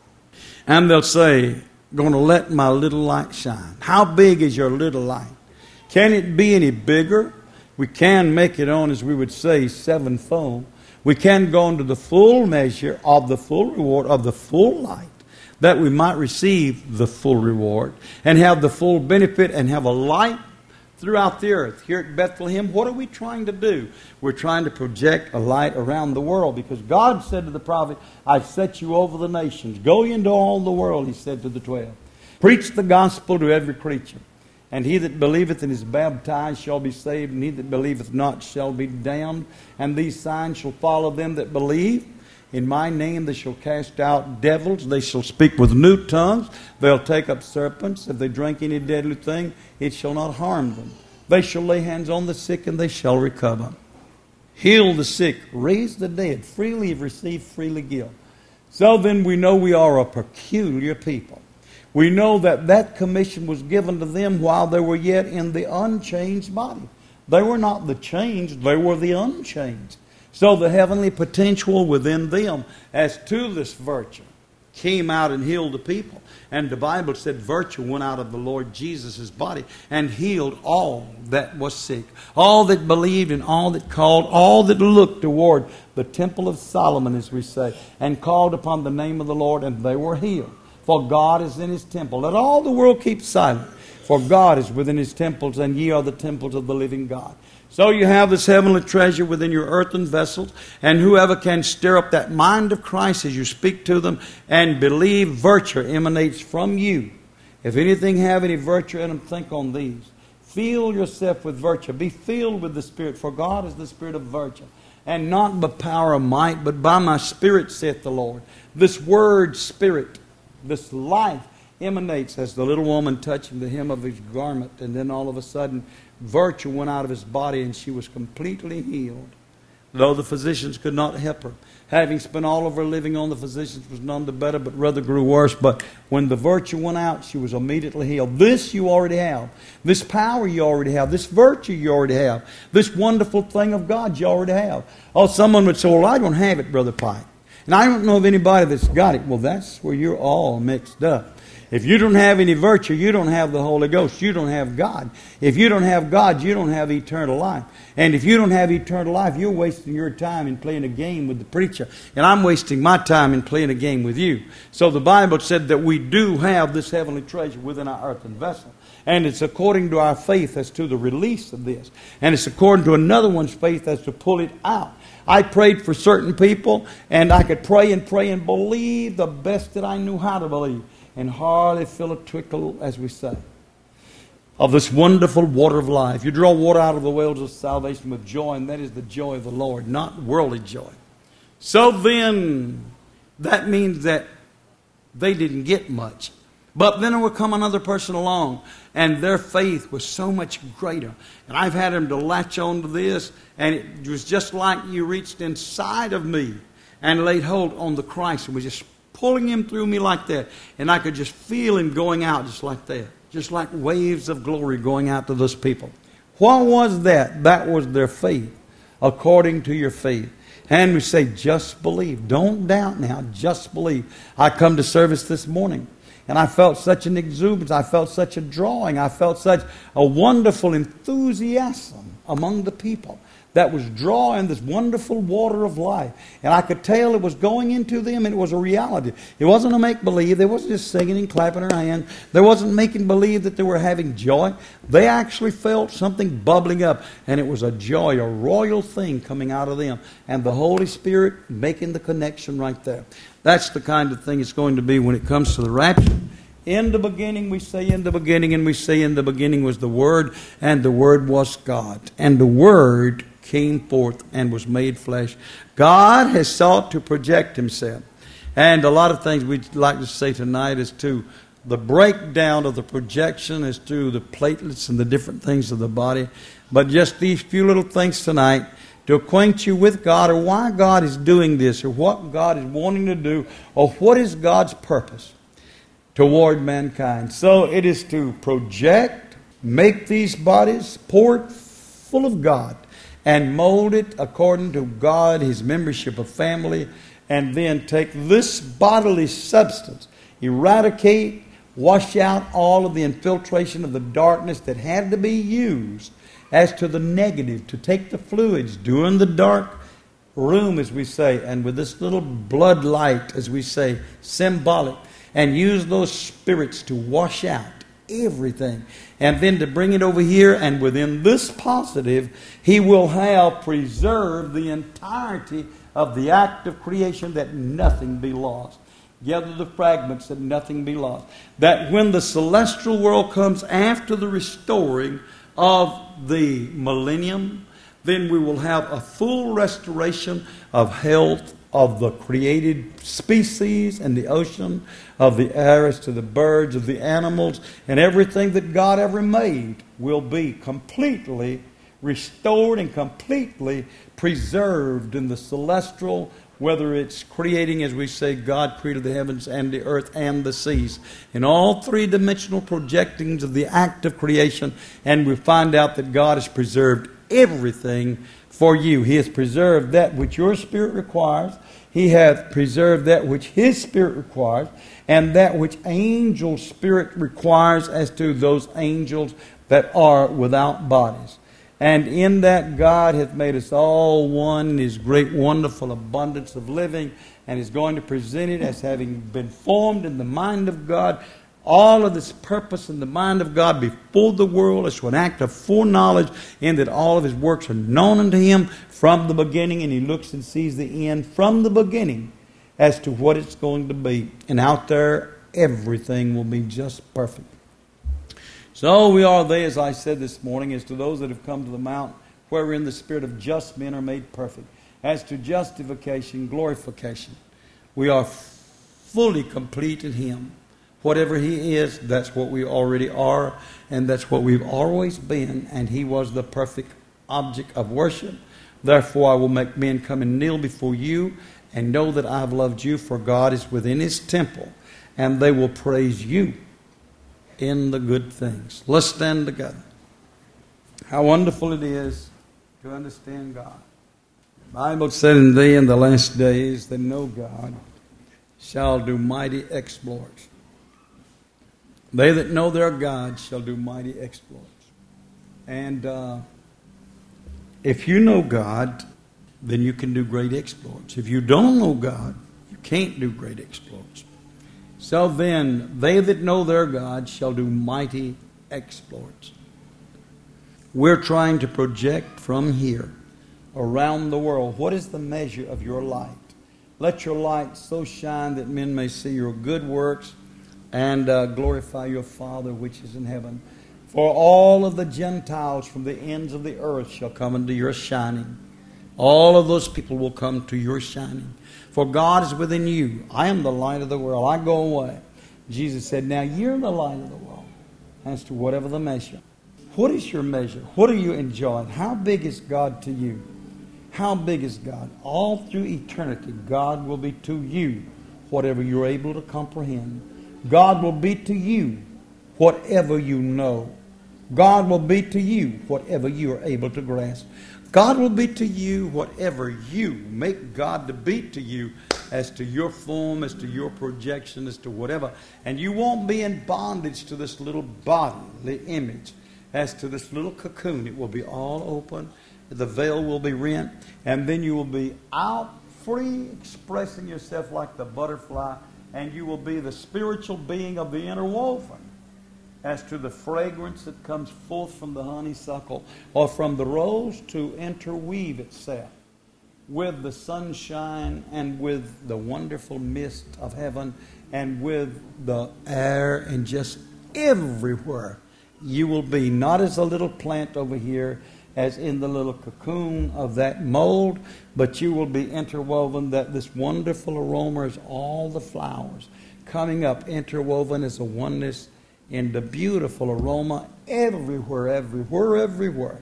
and they'll say, going to let my little light shine. How big is your little light? Can it be any bigger? We can make it on, as we would say, sevenfold. We can go into the full measure of the full reward of the full light, that we might receive the full reward and have the full benefit and have a light throughout the earth. Here at Bethlehem, what are we trying to do? We're trying to project a light around the world, because God said to the prophet, I've set you over the nations. Go into all the world, He said to the twelve. Preach the gospel to every creature. And he that believeth and is baptized shall be saved, and he that believeth not shall be damned. And these signs shall follow them that believe. In my name they shall cast out devils. They shall speak with new tongues. They'll take up serpents. If they drink any deadly thing, it shall not harm them. They shall lay hands on the sick, and they shall recover. Heal the sick. Raise the dead. Freely have received, freely give. So then we know we are a peculiar people. We know that that commission was given to them while they were yet in the unchanged body. They were not the changed, they were the unchanged. So the heavenly potential within them as to this virtue came out and healed the people. And the Bible said virtue went out of the Lord Jesus' body and healed all that was sick. All that believed and all that called, all that looked toward the temple of Solomon, as we say, and called upon the name of the Lord, and they were healed. For God is in His temple. Let all the world keep silent. For God is within His temples, and ye are the temples of the living God. So you have this heavenly treasure within your earthen vessels, and whoever can stir up that mind of Christ as you speak to them and believe virtue emanates from you. If anything have any virtue in them, think on these. Fill yourself with virtue. Be filled with the Spirit, for God is the Spirit of virtue. And not by power or might, but by my Spirit, saith the Lord. This word Spirit, this life, emanates as the little woman touching the hem of His garment, and then all of a sudden virtue went out of His body and she was completely healed. Though the physicians could not help her. Having spent all of her living on the physicians was none the better, but rather grew worse. But when the virtue went out, she was immediately healed. This you already have. This power you already have. This virtue you already have. This wonderful thing of God you already have. Oh, someone would say, well, I don't have it, Brother Pike. And I don't know of anybody that's got it. Well, that's where you're all mixed up. If you don't have any virtue, you don't have the Holy Ghost. You don't have God. If you don't have God, you don't have eternal life. And if you don't have eternal life, you're wasting your time in playing a game with the preacher. And I'm wasting my time in playing a game with you. So the Bible said that we do have this heavenly treasure within our earthen vessel. And it's according to our faith as to the release of this. And it's according to another one's faith as to pull it out. I prayed for certain people, and I could pray and pray and believe the best that I knew how to believe, and hardly feel a trickle, as we say. of this wonderful water of life. You draw water out of the wells of salvation with joy, and that is the joy of the Lord, not worldly joy. So then, that means that they didn't get much. But then there would come another person along, and their faith was so much greater. And I've had them to latch on to this, and it was just like you reached inside of me and laid hold on the Christ and was just pulling him through me like that. And I could just feel him going out just like that. Just like waves of glory going out to those people. What was that? That was their faith, according to your faith. And we say, just believe. Don't doubt now, just believe. I come to service this morning, and I felt such an exuberance. I felt such a drawing. I felt such a wonderful enthusiasm among the people that was drawing this wonderful water of life. And I could tell it was going into them, and it was a reality. It wasn't a make-believe. They wasn't just singing and clapping their hands. They wasn't making believe that they were having joy. They actually felt something bubbling up, and it was a joy, a royal thing coming out of them. And the Holy Spirit making the connection right there. That's the kind of thing it's going to be when it comes to the rapture. In the beginning, we say in the beginning, and we say in the beginning was the Word, and the Word was God. And the Word came forth and was made flesh. God has sought to project himself. And a lot of things we'd like to say tonight is to the breakdown of the projection as to the platelets and the different things of the body. But just these few little things tonight to acquaint you with God, or why God is doing this, or what God is wanting to do, or what is God's purpose toward mankind. So it is to project, make these bodies, pour it full of God, and mold it according to God, His membership of family, and then take this bodily substance, eradicate, wash out all of the infiltration of the darkness that had to be used as to the negative, to take the fluids during the dark room, as we say, and with this little blood light, as we say, symbolic, and use those spirits to wash out everything, and then to bring it over here, and within this positive, He will have preserved the entirety of the act of creation, that nothing be lost. Gather the fragments, that nothing be lost. That when the celestial world comes after the restoring of the millennium, then we will have a full restoration of health of the created species and the ocean, of the air as to the birds, of the animals, and everything that God ever made will be completely restored and completely preserved in the celestial, whether it's creating, as we say, God created the heavens and the earth and the seas. In all three-dimensional projectings of the act of creation, and we find out that God has preserved everything for you. He has preserved that which your spirit requires. He hath preserved that which His Spirit requires, and that which angel spirit requires as to those angels that are without bodies. And in that God hath made us all one in His great wonderful abundance of living, and is going to present it as having been formed in the mind of God. All of this purpose in the mind of God before the world is to an act of foreknowledge, in that all of His works are known unto Him from the beginning, and He looks and sees the end from the beginning as to what it's going to be. And out there, everything will be just perfect. So we are they, as I said this morning, as to those that have come to the mount wherein the spirit of just men are made perfect. As to justification, glorification, we are fully complete in Him. Whatever He is, that's what we already are, and that's what we've always been, and He was the perfect object of worship. Therefore I will make men come and kneel before you, and know that I have loved you, for God is within His temple, and they will praise you in the good things. Let's stand together. How wonderful it is to understand God. The Bible said, "In they in the last days that know God shall do mighty exploits." They that know their God shall do mighty exploits. And uh, if you know God, then you can do great exploits. If you don't know God, you can't do great exploits. So then, they that know their God shall do mighty exploits. We're trying to project from here around the world. What is the measure of your light? Let your light so shine that men may see your good works and uh, glorify your Father which is in heaven. For all of the Gentiles from the ends of the earth shall come into your shining. All of those people will come to your shining. For God is within you. I am the light of the world. I go away. Jesus said, now you're the light of the world. As to whatever the measure. What is your measure? What are you enjoying? How big is God to you? How big is God? All through eternity, God will be to you whatever you're able to comprehend. God will be to you whatever you know. God will be to you whatever you are able to grasp. God will be to you whatever you make God to be to you as to your form, as to your projection, as to whatever. And you won't be in bondage to this little body, the image, as to this little cocoon. It will be all open. The veil will be rent. And then you will be out free, expressing yourself like the butterfly. And you will be the spiritual being of the interwoven. As to the fragrance that comes forth from the honeysuckle or from the rose to interweave itself with the sunshine and with the wonderful mist of heaven and with the air and just everywhere you will be, not as a little plant over here, as in the little cocoon of that mold, but you will be interwoven, that this wonderful aroma is all the flowers coming up, interwoven as a oneness in the beautiful aroma everywhere, everywhere, everywhere.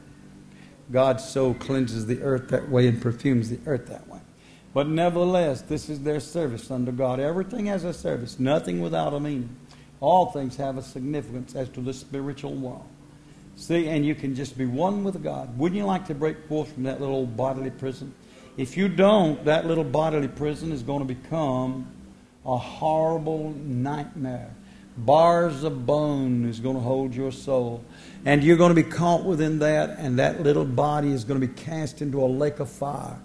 God so cleanses the earth that way and perfumes the earth that way. But nevertheless, this is their service unto God. Everything has a service, nothing without a meaning. All things have a significance as to the spiritual world. See, and you can just be one with God. Wouldn't you like to break forth from that little old bodily prison? If you don't, that little bodily prison is going to become a horrible nightmare. Bars of bone is going to hold your soul. And you're going to be caught within that, and that little body is going to be cast into a lake of fire,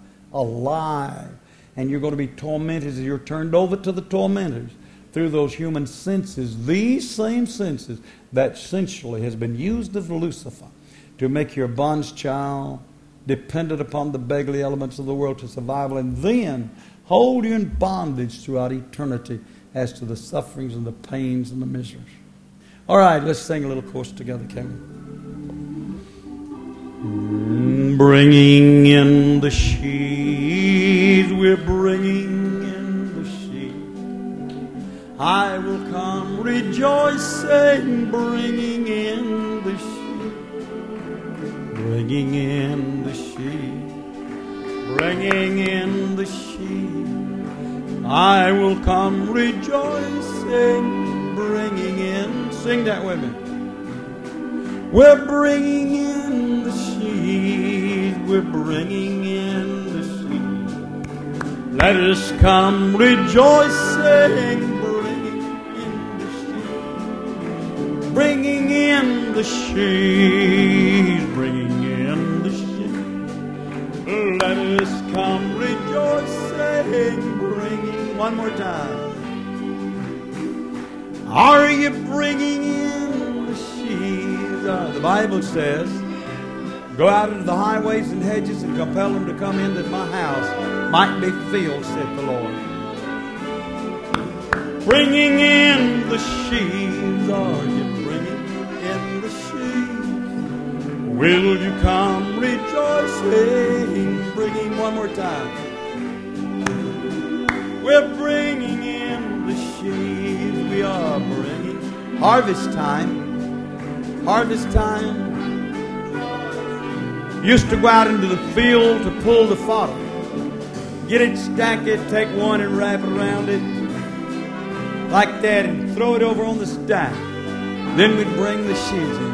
alive. And you're going to be tormented as you're turned over to the tormentors through those human senses, these same senses that sensually has been used of Lucifer to make your bond's child dependent upon the beggarly elements of the world to survival, and then hold you in bondage throughout eternity as to the sufferings and the pains and the miseries. All right, let's sing a little chorus together, can we? Bringing in the sheaves, we're bringing in the sheaves. I will come rejoicing, bringing in the sheaves, bringing in the sheaves, bringing in the sheaves. I will come rejoicing, bringing in. Sing that with me. We're bringing in the sheaves. We're bringing in the sheaves. Let us come rejoicing, bringing in the sheaves. Bringing in the sheaves. Bringing in the sheaves. Let us come rejoicing, bringing. One more time. Are you bringing in the sheaves? Uh, the Bible says, go out into the highways and hedges and compel them to come in that my house might be filled, saith the Lord. Bringing in the sheaves. Are you bringing in the sheaves? Will you come rejoicing? Bringing. One more time. We're bringing in the sheaves. We are bringing. Harvest time. Harvest time. Used to go out into the field to pull the fodder. Get it, stack it, take one and wrap it around it. Like that, and throw it over on the stack. Then we'd bring the sheaves in.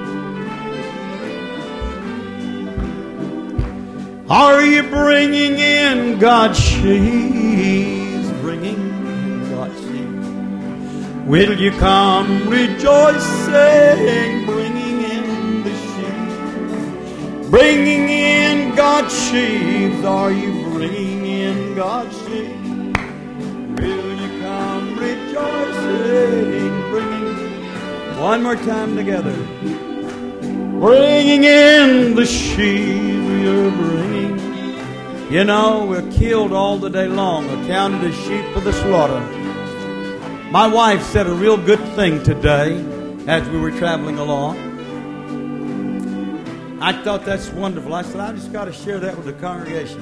Are you bringing in God's sheaves? Bringing in God's sheaves. Will you come rejoicing? Bringing in the sheaves. Bringing in God's sheaves. Are you bringing in God's sheaves? Will you come rejoicing? Bringing. One more time together. Bringing in the sheaves. We are bringing. You know, we're killed all the day long, accounted as sheep for the slaughter. My wife said a real good thing today as we were traveling along. I thought that's wonderful. I said, I just got to share that with the congregation.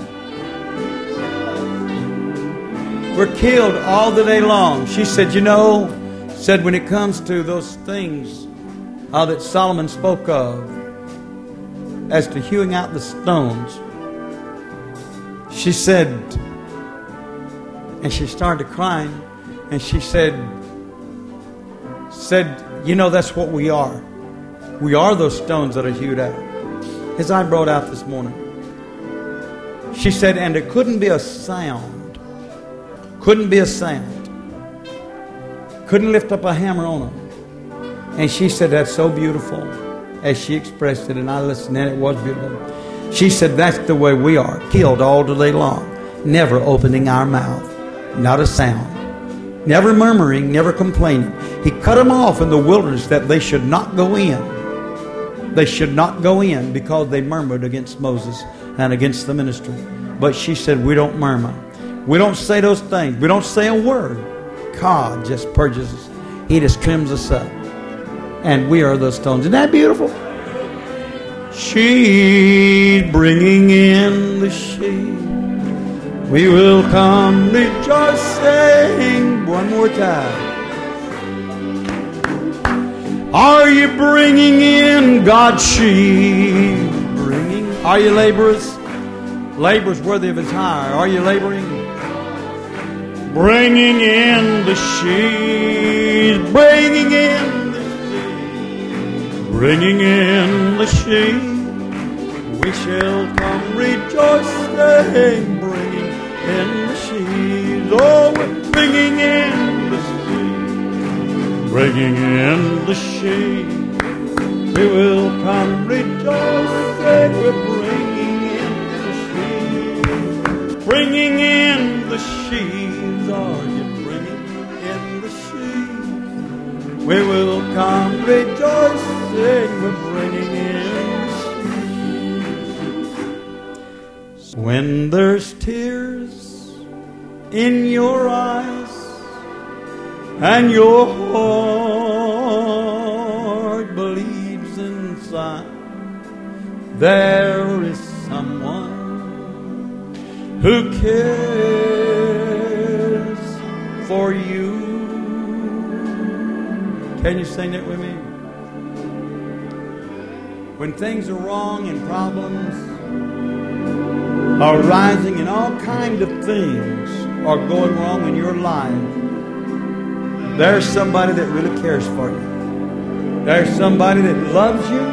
We're killed all the day long. She said, you know, said when it comes to those things uh, that Solomon spoke of as to hewing out the stones, she said, and she started crying, and she said, said, you know, that's what we are. We are those stones that are hewed out. As I brought out this morning. She said, and it couldn't be a sound. Couldn't be a sound. Couldn't lift up a hammer on them. And she said, that's so beautiful. As she expressed it, and I listened, and it was beautiful. She said, that's the way we are. Killed all the day long. Never opening our mouth. Not a sound. Never murmuring, never complaining. He cut them off in the wilderness that they should not go in. They should not go in because they murmured against Moses and against the ministry. But she said, we don't murmur. We don't say those things. We don't say a word. God just purges us. He just trims us up. And we are those stones. Isn't that beautiful? She's bringing in the sheep. We will come rejoicing. One more time. Are you bringing in God's sheep? Bringing. Are you laborers? Laborers worthy of His hire. Are you laboring? Bringing in the sheep. Bringing in the sheep. Bringing in the sheep. We shall come rejoicing. Bringing in the sheep. Oh, we're bringing in the sheep. Bringing in the sheep, we will come rejoicing. We're bringing in the sheep, bringing in the sheep. Are you bringing in the sheep? We will come rejoicing. We're bringing in the sheep. When there's tears in your eyes, and your heart believes inside, there is someone who cares for you. Can you sing that with me? When things are wrong and problems are rising and all kinds of things are going wrong in your life, there's somebody that really cares for you. There's somebody that loves you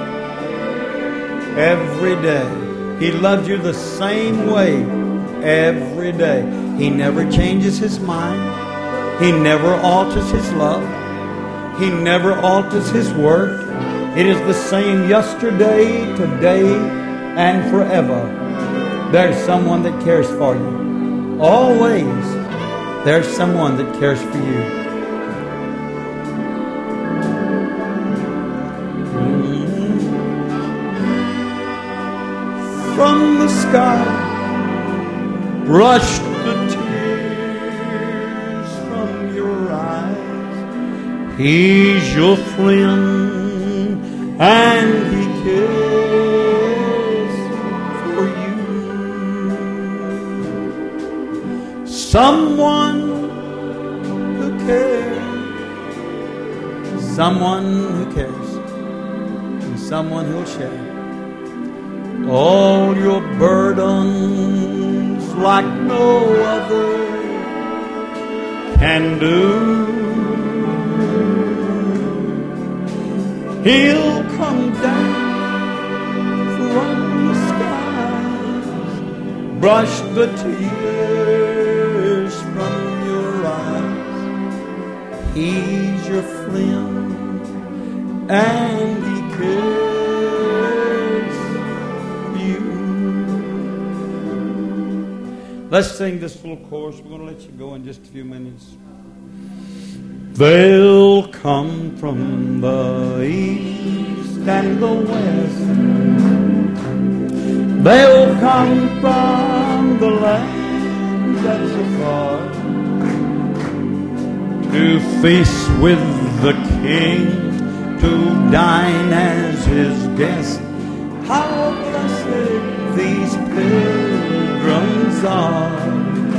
every day. He loves you the same way every day. He never changes His mind. He never alters His love. He never alters His word. It is the same yesterday, today, and forever. There's someone that cares for you. Always, there's someone that cares for you. From the sky, brush the tears from your eyes. He's your friend, and He cares for you. Someone who cares, someone who cares, and someone who'll share all your burdens like no other can do. He'll come down from the skies, brush the tears from your eyes. He's your friend, and He cares. Let's sing this little chorus. We're going to let you go in just a few minutes. They'll come from the east and the west. They'll come from the land that's afar to feast with the King, to dine as His guest. How blessed these pilgrims are,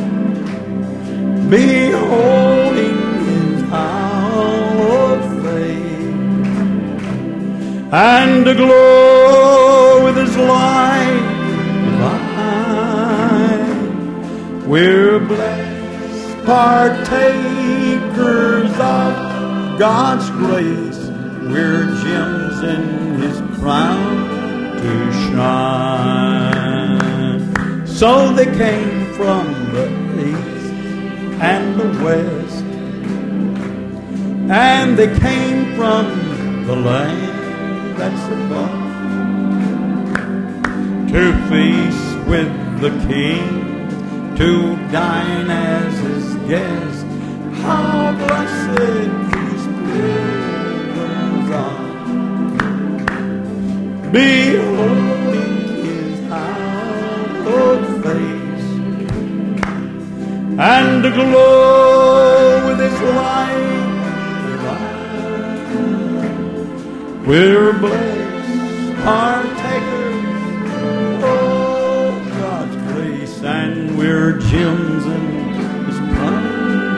beholding His hallowed face, and to glow with His light divine. We're blessed partakers of God's grace. We're gems in His crown to shine. So they came from the east and the west, and they came from the land that's above, to feast with the King, to dine as His guest. How blessed these pilgrims are, beholding His hallowed face, and to glow with His light divine. We're blessed partakers of God's grace, and we're gems in His prime.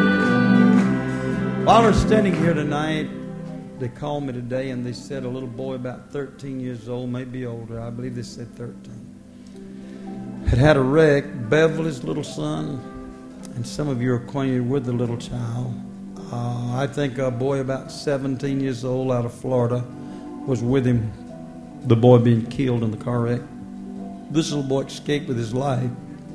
While we're standing here tonight, they called me today and they said a little boy about thirteen years old, maybe older, I believe they said thirteen, had had a wreck. Bevel, his little son, and some of you are acquainted with the little child. Uh, I think a boy about seventeen years old out of Florida was with him, the boy being killed in the car wreck. This little boy escaped with his life.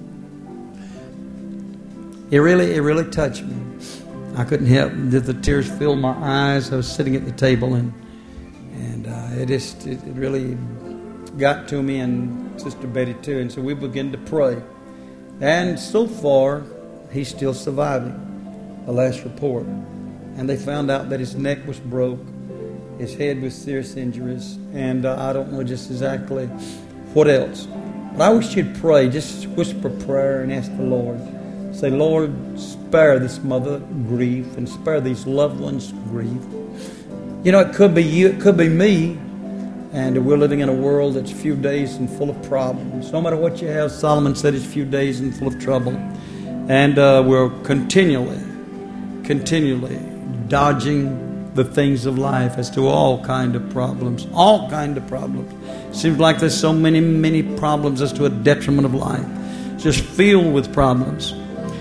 It really, it really touched me. I couldn't help that the tears filled my eyes. I was sitting at the table, and and uh, it just it, it really got to me, and Sister Betty too. And so we began to pray. And so far, he's still surviving. The last report, and they found out that his neck was broke, his head was serious injuries, and uh, I don't know just exactly what else. But I wish you'd pray, just whisper prayer and ask the Lord. Say, Lord, spare this mother grief and spare these loved ones grief. You know, it could be you, it could be me, and we're living in a world that's few days and full of problems. No matter what you have, Solomon said it's few days and full of trouble. And uh, we're continually, continually dodging the things of life as to all kind of problems, all kind of problems. Seems like there's so many, many problems as to a detriment of life. Just filled with problems.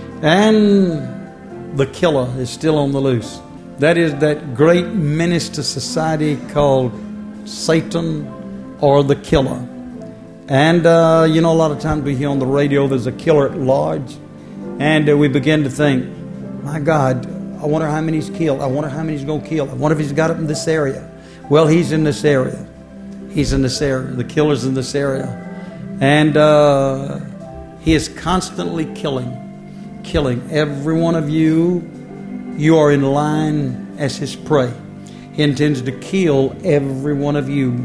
And the killer is still on the loose. That is that great menace to society called Satan or the killer. And, uh, you know, a lot of times we hear on the radio there's a killer at large. And uh, we begin to think, my God, I wonder how many he's killed. I wonder how many he's going to kill. I wonder if he's got it in this area. Well, he's in this area. He's in this area. The killer's in this area. And uh, he is constantly killing. Killing every one of you. You are in line as his prey. He intends to kill every one of you.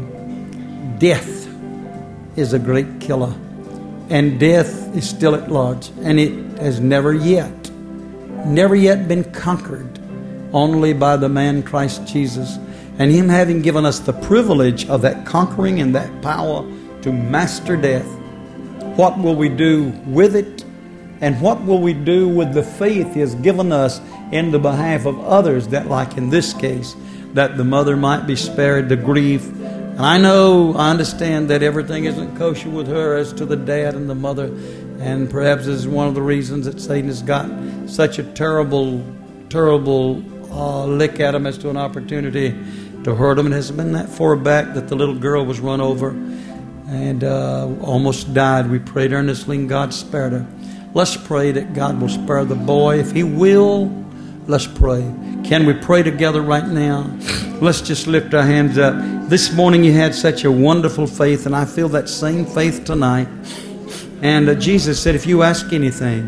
Death is a great killer, and death is still at large, and it has never yet, never yet been conquered, only by the man Christ Jesus, and Him having given us the privilege of that conquering and that power to master death. What will we do with it? And what will we do with the faith He has given us in the behalf of others, that, like in this case, that the mother might be spared the grief. And I know, I understand that everything isn't kosher with her as to the dad and the mother. And perhaps this is one of the reasons that Satan has got such a terrible, terrible uh, lick at him as to an opportunity to hurt him. It hasn't been that far back that the little girl was run over and uh, almost died. We prayed earnestly and God spared her. Let's pray that God will spare the boy. If He will, let's pray. Can we pray together right now? Let's just lift our hands up. This morning you had such a wonderful faith, and I feel that same faith tonight. And uh, Jesus said, if you ask anything,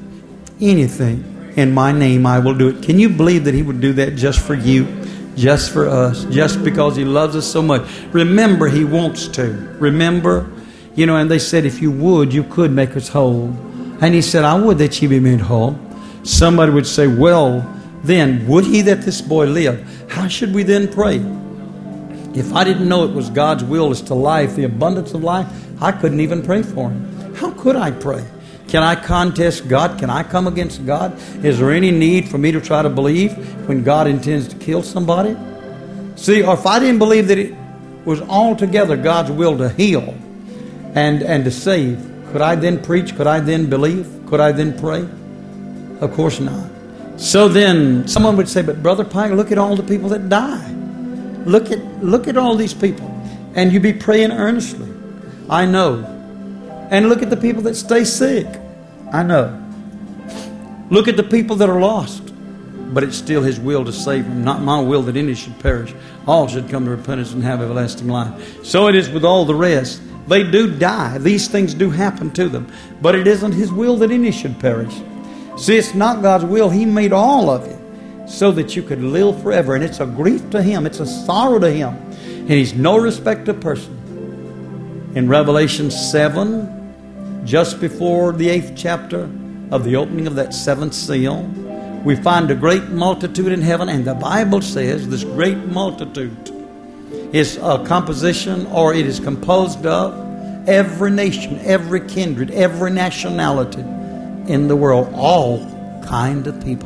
anything in my name, I will do it. Can you believe that He would do that just for you, just for us, just because He loves us so much? Remember, He wants to. Remember, you know, and they said, if you would, you could make us whole. And He said, I would that ye be made whole. Somebody would say, well, then, would He that this boy live? How should we then pray? If I didn't know it was God's will as to life, the abundance of life, I couldn't even pray for him. How could I pray? Can I contest God? Can I come against God? Is there any need for me to try to believe when God intends to kill somebody? See, or if I didn't believe that it was altogether God's will to heal and, and to save, could I then preach? Could I then believe? Could I then pray? Of course not. So then someone would say, but Brother Pike, look at all the people that die. Look at, look at all these people. And you be praying earnestly. I know. And look at the people that stay sick. I know. Look at the people that are lost. But it's still His will to save them. Not my will that any should perish. All should come to repentance and have everlasting life. So it is with all the rest. They do die. These things do happen to them. But it isn't His will that any should perish. See, it's not God's will. He made all of you so that you could live forever. And it's a grief to Him. It's a sorrow to Him. And He's no respect of person. In Revelation seven, just before the eighth chapter of the opening of that seventh seal, we find a great multitude in heaven. And the Bible says this great multitude is a composition, or it is composed of every nation, every kindred, every nationality in the world, all kind of people.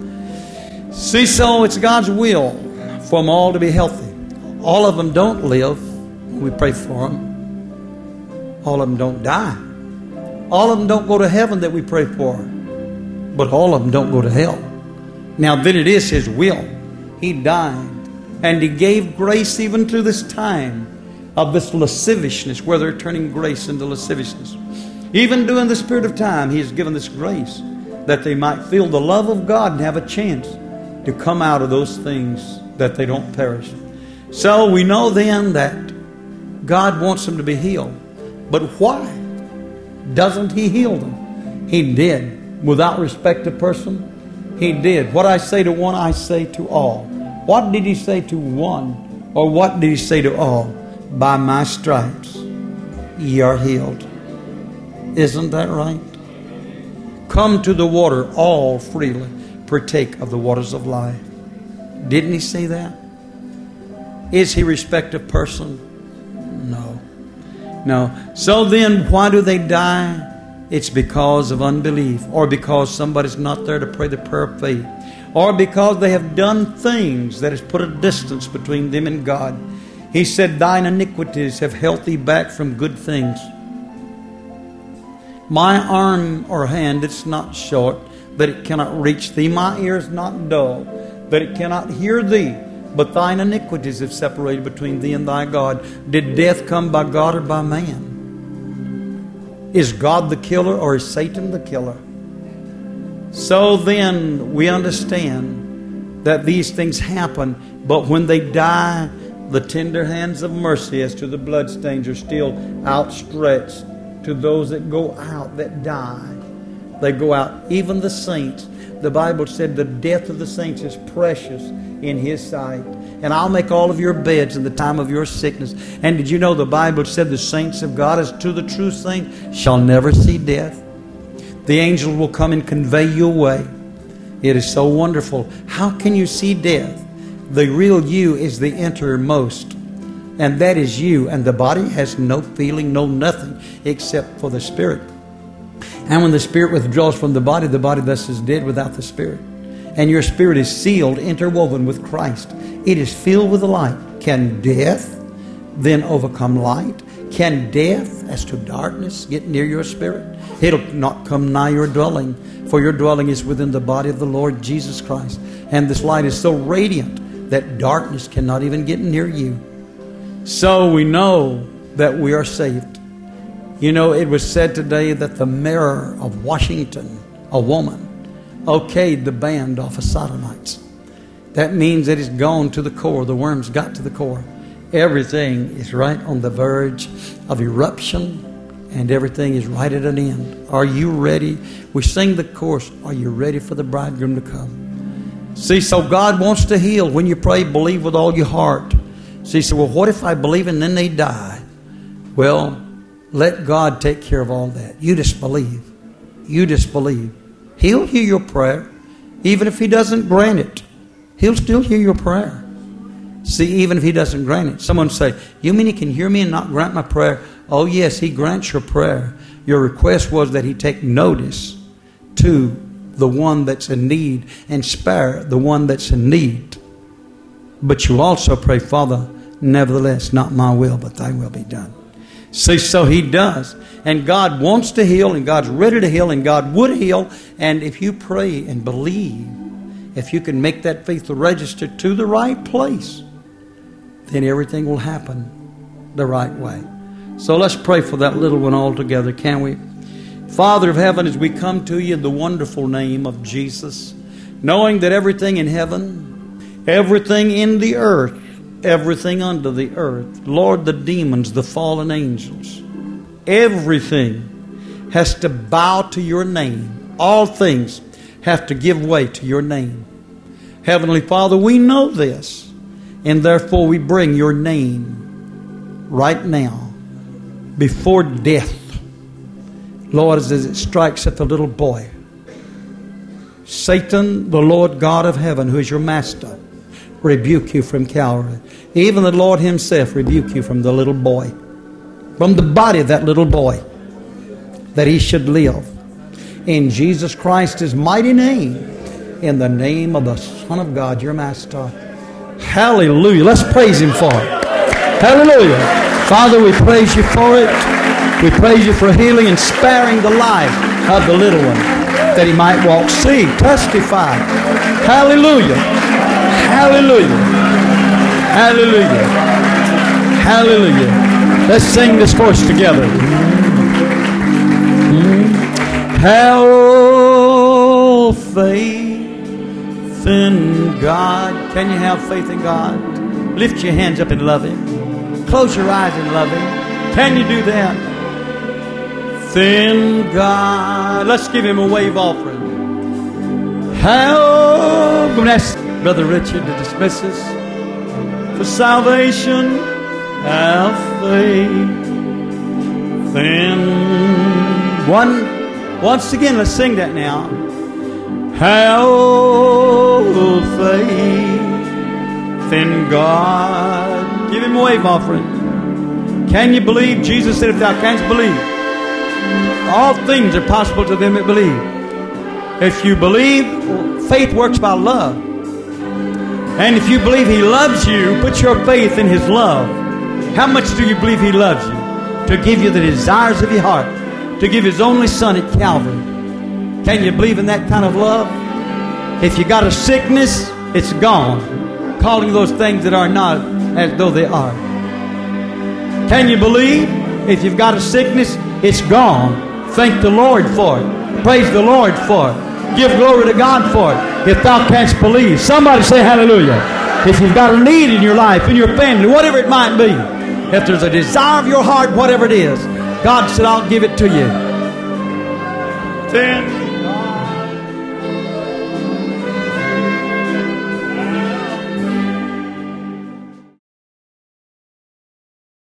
See, so it's God's will for them all to be healthy. All of them don't live when we pray for them. All of them don't die. All of them don't go to heaven that we pray for. But all of them don't go to hell. Now then it is His will. He died. And He gave grace even to this time of this lasciviousness, where they're turning grace into lasciviousness. Even during this period of time, He has given this grace that they might feel the love of God and have a chance to come out of those things that they don't perish. So we know then that God wants them to be healed. But why doesn't He heal them? He did. Without respect of person, He did. What I say to one, I say to all. What did He say to one? Or what did He say to all? By my stripes ye are healed. Isn't that right? Come to the water, all freely partake of the waters of life. Didn't He say that? Is He respect of person? No. No. So then, why do they die? It's because of unbelief, or because somebody's not there to pray the prayer of faith, or because they have done things that has put a distance between them and God. He said, thine iniquities have held thee back from good things. My arm or hand, it's not short, that it cannot reach thee. My ear is not dull, that it cannot hear thee. But thine iniquities have separated between thee and thy God. Did death come by God or by man? Is God the killer, or is Satan the killer? So then we understand that these things happen, but when they die, the tender hands of mercy as to the bloodstains are still outstretched to those that go out, that die. They go out. Even the saints. The Bible said the death of the saints is precious in His sight. And I'll make all of your beds in the time of your sickness. And did you know the Bible said the saints of God, as to the true saint, shall never see death? The angels will come and convey you away. It is so wonderful. How can you see death? The real you is the innermost. And that is you. And the body has no feeling, no nothing, except for the spirit. And when the spirit withdraws from the body, the body thus is dead without the spirit. And your spirit is sealed, interwoven with Christ. It is filled with the light. Can death then overcome light? Can death, as to darkness, get near your spirit? It'll not come nigh your dwelling, for your dwelling is within the body of the Lord Jesus Christ. And this light is so radiant that darkness cannot even get near you. So we know that we are saved. You know, it was said today that the mayor of Washington, a woman, okayed the band off of sodomites. That means that it's gone to the core. The worms got to the core. Everything is right on the verge of eruption, and everything is right at an end. Are you ready? We sing the chorus, are you ready for the bridegroom to come? See, so God wants to heal. When you pray, believe with all your heart. See, so well, what if I believe and then they die? Well, let God take care of all that. You just believe. You just believe. He'll hear your prayer. Even if He doesn't grant it, He'll still hear your prayer. See, even if He doesn't grant it. Someone say, you mean He can hear me and not grant my prayer? Oh yes, He grants your prayer. Your request was that He take notice to the one that's in need and spare the one that's in need. But you also pray, Father, nevertheless, not my will, but thy will be done. See, so He does. And God wants to heal, and God's ready to heal, and God would heal. And if you pray and believe, if you can make that faith register to the right place, then everything will happen the right way. So let's pray for that little one all together, can we? Father of heaven, as we come to you in the wonderful name of Jesus, knowing that everything in heaven, everything in the earth, everything under the earth, Lord, the demons, the fallen angels, everything has to bow to your name. All things have to give way to your name. Heavenly Father, we know this, and therefore we bring your name right now before death. Lord, as it strikes at the little boy, Satan, the Lord God of heaven, who is your master, rebuke you from Calvary. Even the Lord Himself rebuke you from the little boy, from the body of that little boy, that he should live. In Jesus Christ's mighty name, in the name of the Son of God, your master. Hallelujah. Let's praise Him for it. Hallelujah. Father, we praise you for it. We praise you for healing and sparing the life of the little one, that he might walk, see, testify. Hallelujah. Hallelujah. Hallelujah. Hallelujah. Let's sing this verse together. Have faith in God. Can you have faith in God? Lift your hands up and love Him. Close your eyes and love Him. Can you do that? In God. Let's give Him a wave offering. How? I'm going to ask Brother Richard to dismiss us. For salvation, have faith in one. Once again, let's sing that now. Have faith in God. Give Him a wave offering. Can you believe? Jesus said, if thou canst believe, all things are possible to them that believe. If you believe, faith works by love. And if you believe He loves you, put your faith in His love. How much do you believe He loves you? To give you the desires of your heart. To give His only Son at Calvary. Can you believe in that kind of love? If you got a sickness, it's gone. Calling those things that are not as though they are. Can you believe? If you've got a sickness, it's gone. Thank the Lord for it. Praise the Lord for it. Give glory to God for it. If thou canst believe. Somebody say hallelujah. If you've got a need in your life, in your family, whatever it might be. If there's a desire of your heart, whatever it is, God said, I'll give it to you. Ten.